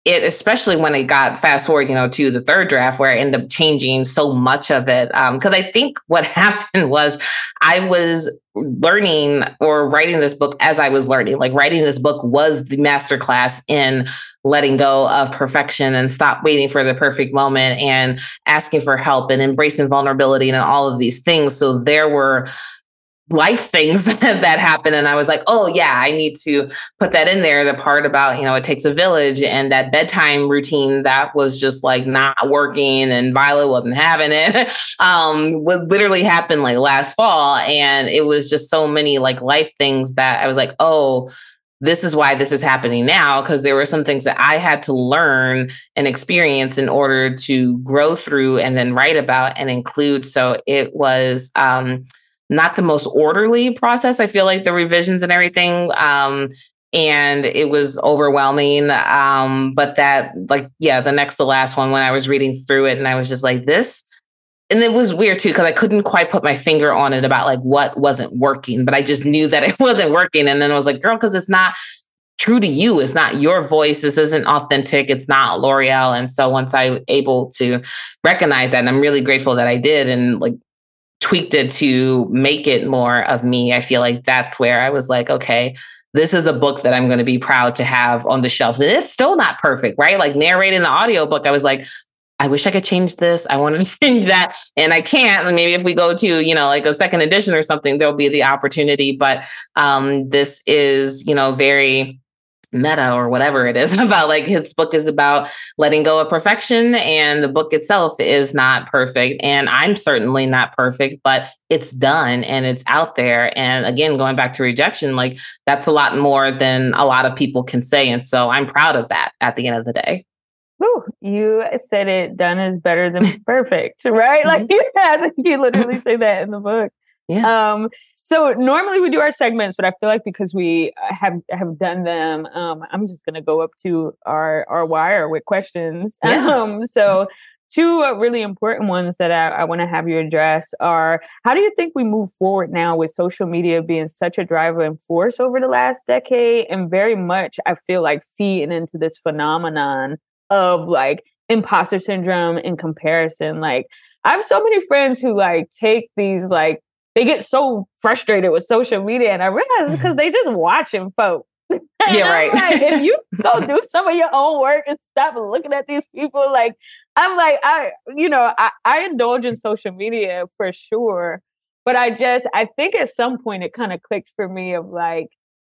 it, especially when it got fast forward, you know, to the third draft where I ended up changing so much of it. Um, cause I think what happened was I was learning or writing this book as I was learning. Like writing this book was the masterclass in letting go of perfection and stop waiting for the perfect moment and asking for help and embracing vulnerability and all of these things. So there were life things that happen. And I was like, oh yeah, I need to put that in there. The part about, you know, it takes a village and that bedtime routine that was just like not working and Violet wasn't having it, um, would literally happen like last fall. And it was just so many like life things that I was like, oh, this is why this is happening now. Cause there were some things that I had to learn and experience in order to grow through and then write about and include. So it was, um, not the most orderly process. I feel like the revisions and everything. Um, and it was overwhelming. Um, but that like, yeah, the next to last one when I was reading through it and I was just like this, and it was weird too, because I couldn't quite put my finger on it about like what wasn't working, but I just knew that it wasn't working. And then I was like, girl, because it's not true to you. It's not your voice. This isn't authentic. It's not L'Oreal. And so once I was able to recognize that, and I'm really grateful that I did, and like tweaked it to make it more of me. I feel like that's where I was like, okay, this is a book that I'm going to be proud to have on the shelves. And it's still not perfect, right? Like narrating the audiobook, I was like, I wish I could change this. I want to change that. And I can't. And maybe if we go to, you know, like a second edition or something, there'll be the opportunity. But um, this is, you know, very meta or whatever it is about. Like his book is about letting go of perfection, and the book itself is not perfect. And I'm certainly not perfect, but it's done and it's out there. And again, going back to rejection, like that's a lot more than a lot of people can say. And so I'm proud of that at the end of the day. Whew, you said it, done is better than perfect, right? Like you, I think you literally say that in the book. Yeah. Um, so normally we do our segments, but I feel like because we have have done them, um, I'm just going to go up to our our wire with questions. Yeah. Um, so two uh, really important ones that I, I want to have you address are: how do you think we move forward now with social media being such a driving force over the last decade, and very much I feel like feeding into this phenomenon of like imposter syndrome and comparison? Like I have so many friends who like take these like. They get so frustrated with social media, and I realize it's because they just watching folk. Yeah, right. Like, if you go do some of your own work and stop looking at these people, like I'm like, I, you know, I, I indulge in social media for sure, but I just, I think at some point it kind of clicked for me of like,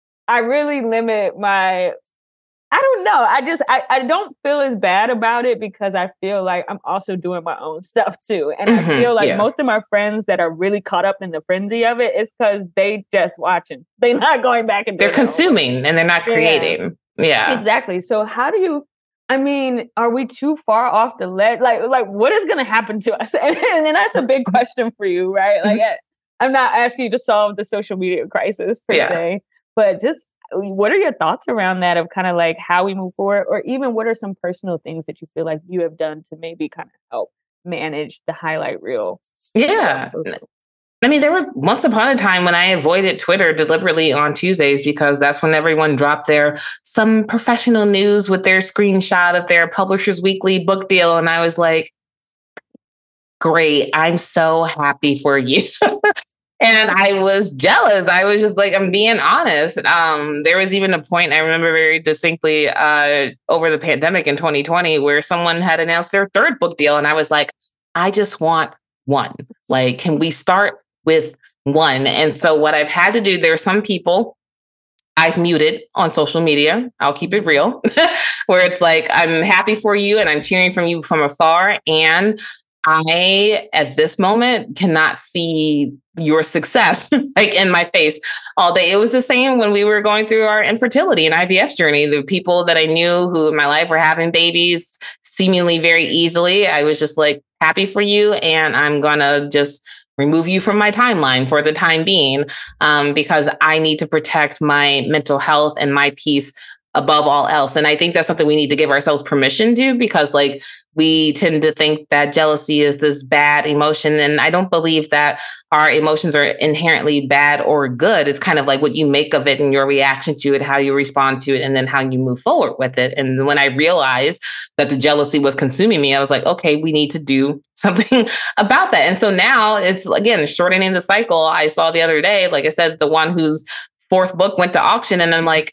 I really limit my. I don't know. I just, I, I don't feel as bad about it because I feel like I'm also doing my own stuff too. And mm-hmm, I feel like yeah. most of my friends that are really caught up in the frenzy of it is because they just watching. They're not going back and they're consuming and they're not creating. Yeah. yeah. Exactly. So how do you, I mean, are we too far off the ledge? Like, like what is going to happen to us? And, and that's a big question for you, right? Like, I'm not asking you to solve the social media crisis per yeah. se, but just, what are your thoughts around that of kind of like how we move forward, or even what are some personal things that you feel like you have done to maybe kind of help manage the highlight reel? Yeah. I mean, there was once upon a time when I avoided Twitter deliberately on Tuesdays because that's when everyone dropped their some professional news with their screenshot of their Publishers Weekly book deal. And I was like, great. I'm so happy for you. And I was jealous. I was just like, I'm being honest. Um, there was even a point I remember very distinctly uh, over the pandemic in twenty twenty where someone had announced their third book deal. And I was like, I just want one. Like, can we start with one? And so what I've had to do, there are some people I've muted on social media. I'll keep it real, where it's like, I'm happy for you and I'm cheering from you from afar. And I, at this moment, cannot see your success like in my face all day. It was the same when we were going through our infertility and I V F journey. The people that I knew who in my life were having babies seemingly very easily, I was just like, happy for you. And I'm going to just remove you from my timeline for the time being, um, because I need to protect my mental health and my peace above all else. And I think that's something we need to give ourselves permission to, because like we tend to think that jealousy is this bad emotion. And I don't believe that our emotions are inherently bad or good. It's kind of like what you make of it and your reaction to it, how you respond to it, and then how you move forward with it. And when I realized that the jealousy was consuming me, I was like, okay, we need to do something about that. And so now it's, again, shortening the cycle. I saw the other day, like I said, the one whose fourth book went to auction, and I'm like,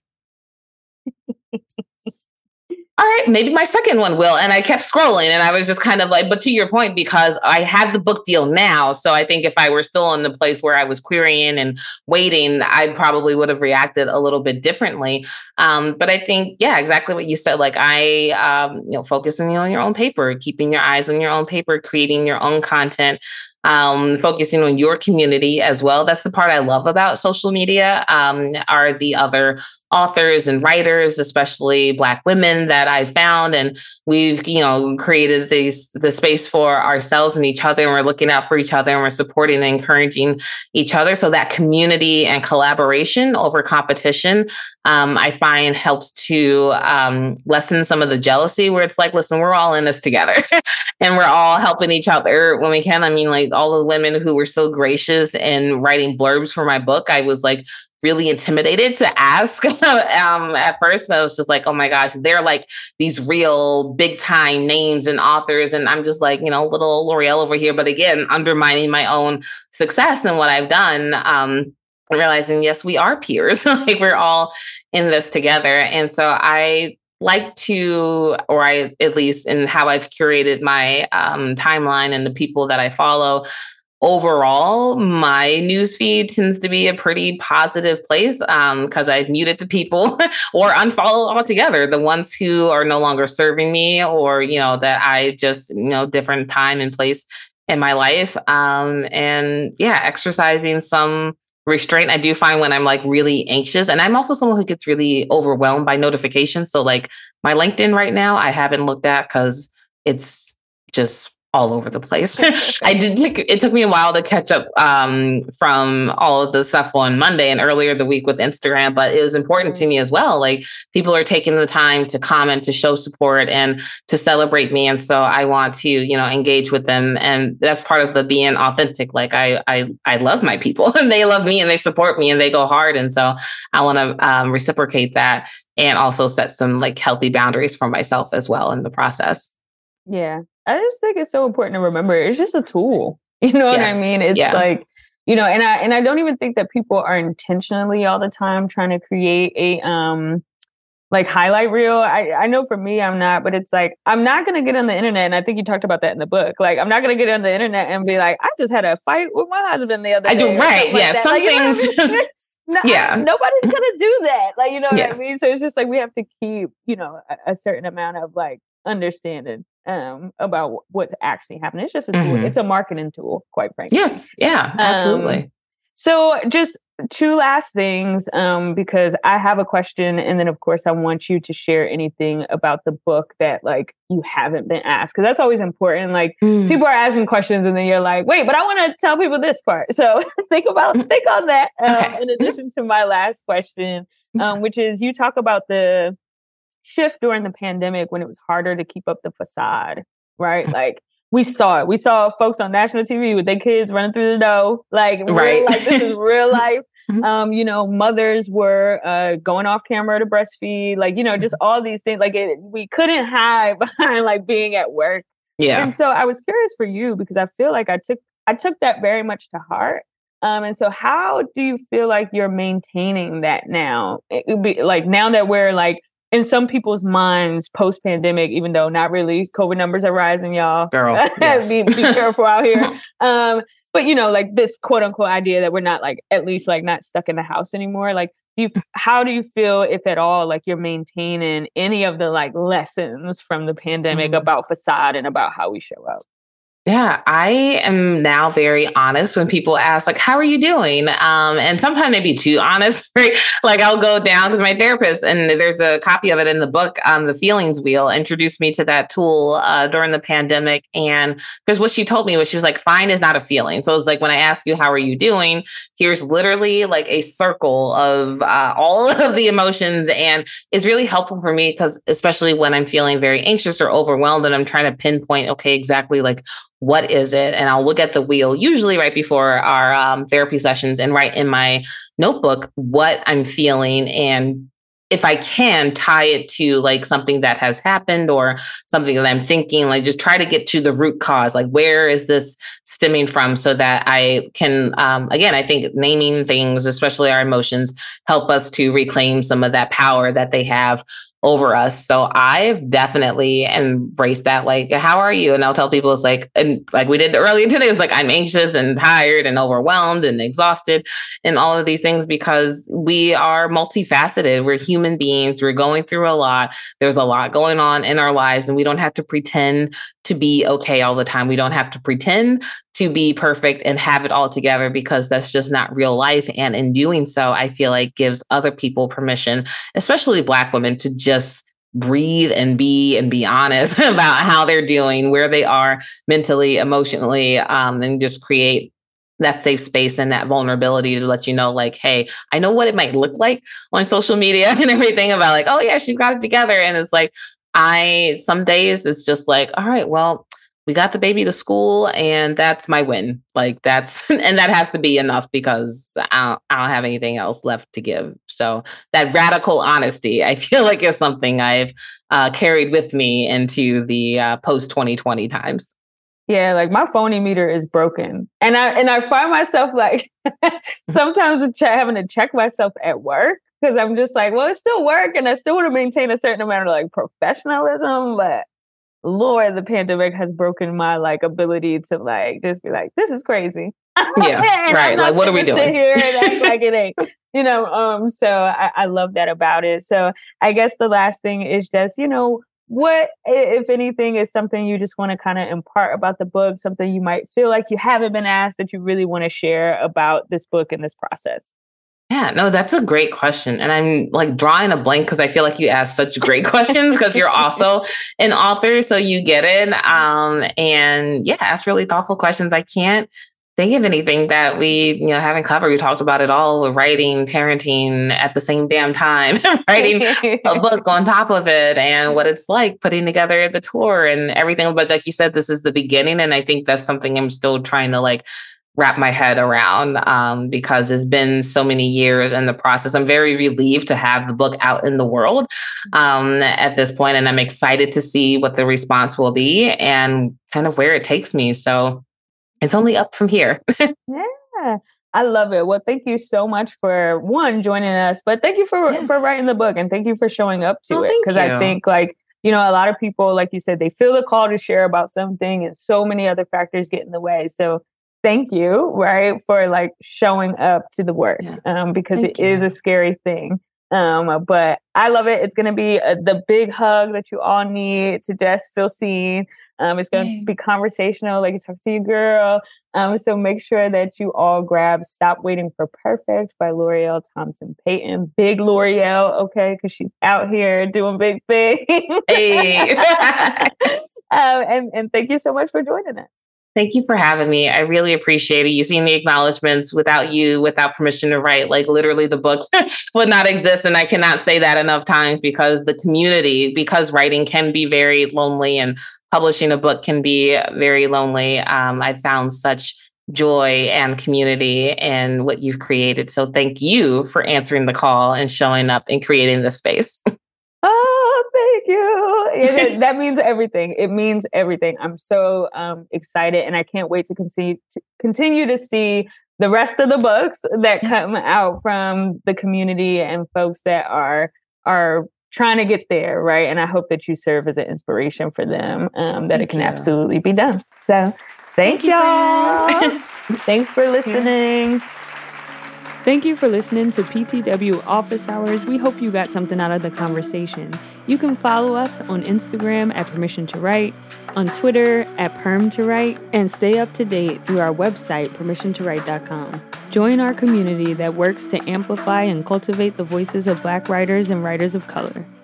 all right, maybe my second one will. And I kept scrolling, and I was just kind of like, but to your point, because I have the book deal now. So I think if I were still in the place where I was querying and waiting, I probably would have reacted a little bit differently. Um, but I think, yeah, exactly what you said. Like I, um, you know, focusing on your own paper, keeping your eyes on your own paper, creating your own content. Um, focusing on your community as well. That's the part I love about social media, um, are the other authors and writers, especially Black women that I found. And we've, you know, created these, the space for ourselves and each other. And we're looking out for each other, and we're supporting and encouraging each other. So that community and collaboration over competition, um, I find helps to um, lessen some of the jealousy, where it's like, listen, we're all in this together and we're all helping each other when we can. I mean, like all the women who were so gracious in writing blurbs for my book, I was like really intimidated to ask um, at first. And I was just like, oh my gosh, they're like these real big time names and authors. And I'm just like, you know, little L'Oreal over here. But again, undermining my own success and what I've done. Um, realizing, yes, we are peers. Like we're all in this together. And so I like to, or I, at least in how I've curated my um, timeline and the people that I follow, overall, my newsfeed tends to be a pretty positive place because um, I've muted the people or unfollowed altogether, the ones who are no longer serving me, or, you know, that I just, you know, different time and place in my life. Um, and yeah, exercising some restraint. I do find when I'm like really anxious, and I'm also someone who gets really overwhelmed by notifications. So like my LinkedIn right now, I haven't looked at because it's just all over the place. I did take, it took me a while to catch up um, from all of the stuff on Monday and earlier the week with Instagram, but it was important mm-hmm. to me as well. Like people are taking the time to comment, to show support, and to celebrate me. And so I want to, you know, engage with them. And that's part of the being authentic. Like I, I, I love my people and they love me and they support me and they go hard. And so I want to um, reciprocate that and also set some like healthy boundaries for myself as well in the process. Yeah. I just think it's so important to remember it's just a tool. You know yes. what I mean? It's yeah. like, you know, and I and I don't even think that people are intentionally all the time trying to create a um like highlight reel. I, I know for me, I'm not, but it's like, I'm not going to get on the internet. And I think you talked about that in the book. Like, I'm not going to get on the internet and be like, I just had a fight with my husband the other I day. do, right. Yeah. Like some like, things you know I mean? just, no, yeah. Nobody's going to do that. Like, you know yeah. what I mean? So it's just like, we have to keep, you know, a, a certain amount of like understanding um, about what's actually happening. It's just a tool. Mm-hmm. It's a marketing tool, quite frankly. Yes. Yeah, absolutely. Um, so just two last things, um, because I have a question. And then of course I want you to share anything about the book that like you haven't been asked. Cause that's always important. Like mm. people are asking questions and then you're like, wait, but I want to tell people this part. So think about, think on that. Um, okay. In addition to my last question, um, which is you talk about the shift during the pandemic when it was harder to keep up the facade, right? Like we saw it. We saw folks on national T V with their kids running through the dough. Like, right. real, like this is real life. Um, you know, mothers were uh, going off camera to breastfeed. Like, you know, just all these things. Like it, we couldn't hide behind like being at work. Yeah. And so I was curious for you because I feel like I took I took that very much to heart. Um, and so how do you feel like you're maintaining that now? It would be like now that we're like in some people's minds, post-pandemic, even though not really, COVID numbers are rising, y'all. Girl, yes. be, be careful out here. Um, but you know, like this quote unquote idea that we're not like, at least like not stuck in the house anymore. Like, do you, how do you feel, if at all, like you're maintaining any of the like lessons from the pandemic mm. about facade and about how we show up? Yeah, I am now very honest when people ask, like, how are you doing? Um, and sometimes maybe too honest, right? Like I'll go down because my therapist, and there's a copy of it in the book on the feelings wheel, introduced me to that tool uh, during the pandemic. And because what she told me was, she was like, fine is not a feeling. So it's like, when I ask you, how are you doing? Here's literally like a circle of uh, all of the emotions. And it's really helpful for me because especially when I'm feeling very anxious or overwhelmed and I'm trying to pinpoint, okay, exactly like, what is it? And I'll look at the wheel, usually right before our um, therapy sessions, and write in my notebook what I'm feeling. And if I can, tie it to like something that has happened or something that I'm thinking, like just try to get to the root cause. Like, where is this stemming from, so that I can, um, again, I think naming things, especially our emotions, help us to reclaim some of that power that they have over us. So I've definitely embraced that. Like, how are you? And I'll tell people, it's like, and like we did earlier today, it's like, I'm anxious and tired and overwhelmed and exhausted and all of these things, because we are multifaceted. We're human beings. We're going through a lot. There's a lot going on in our lives, and we don't have to pretend to be okay all the time. We don't have to pretend to be perfect and have it all together, because that's just not real life. And in doing so, I feel like gives other people permission, especially Black women, to just breathe and be and be honest about how they're doing, where they are mentally, emotionally, um, and just create that safe space and that vulnerability to let you know, like, hey, I know what it might look like on social media and everything about like, oh yeah, she's got it together. And it's like, I, some days it's just like, all right, well, we got the baby to school and that's my win. Like that's, and that has to be enough, because I don't, I don't have anything else left to give. So that radical honesty, I feel like, is something I've uh, carried with me into the uh, post twenty twenty times. Yeah, like my phony meter is broken. And I and I find myself like sometimes having to check myself at work, because I'm just like, well, it's still work and I still want to maintain a certain amount of like professionalism. But Lord, the pandemic has broken my like ability to like just be like, this is crazy. Yeah, right. Like, what are we doing? Sit here and act like it ain't, you know. Um, so I, I love that about it. So I guess the last thing is just, you know, what, if anything, is something you just want to kind of impart about the book, something you might feel like you haven't been asked that you really want to share about this book and this process? Yeah, no, that's a great question. And I'm like drawing a blank because I feel like you asked such great questions, because you're also an author, so you get it. Um, and yeah, ask really thoughtful questions. I can't think of anything that we, you know, haven't covered. We talked about it all, with writing, parenting at the same damn time, writing a book on top of it, and what it's like putting together the tour and everything. But like you said, this is the beginning. And I think that's something I'm still trying to like wrap my head around, um, because it's been so many years in the process. I'm very relieved to have the book out in the world um, at this point, and I'm excited to see what the response will be and kind of where it takes me. So it's only up from here. Yeah, I love it. Well, thank you so much for one, joining us, but thank you for yes. for writing the book, and thank you for showing up to oh, it. Because I think, like, you know, a lot of people, like you said, they feel the call to share about something, and so many other factors get in the way. So thank you, right, for like showing up to the work, yeah. um, because thank it you. is a scary thing. Um, but I love it. It's going to be a, the big hug that you all need to just feel seen. Um, it's going to be conversational, like you talk to your girl. Um, so make sure that you all grab Stop Waiting for Perfect by L'Oreal Thompson Payton. Big L'Oreal, okay, because she's out here doing big things. Hey. um, and, and thank you so much for joining us. Thank you for having me. I really appreciate it. You've seen the acknowledgments. Without you, without permission to write, like literally the book would not exist. And I cannot say that enough times, because the community, because writing can be very lonely and publishing a book can be very lonely. Um, I found such joy and community in what you've created. So thank you for answering the call and showing up and creating the space. Oh, thank you. It, that means everything. It means everything. I'm so um, excited, and I can't wait to continue to continue to see the rest of the books that yes. come out from the community and folks that are are trying to get there, right? And I hope that you serve as an inspiration for them, um, that thank it can you. absolutely be done. So, thanks, thank y'all. Thanks for listening. Thank you for listening to P T W Office Hours. We hope you got something out of the conversation. You can follow us on Instagram at Permission to Write, on Twitter at Perm to Write, and stay up to date through our website, permission to write dot com. Join our community that works to amplify and cultivate the voices of Black writers and writers of color.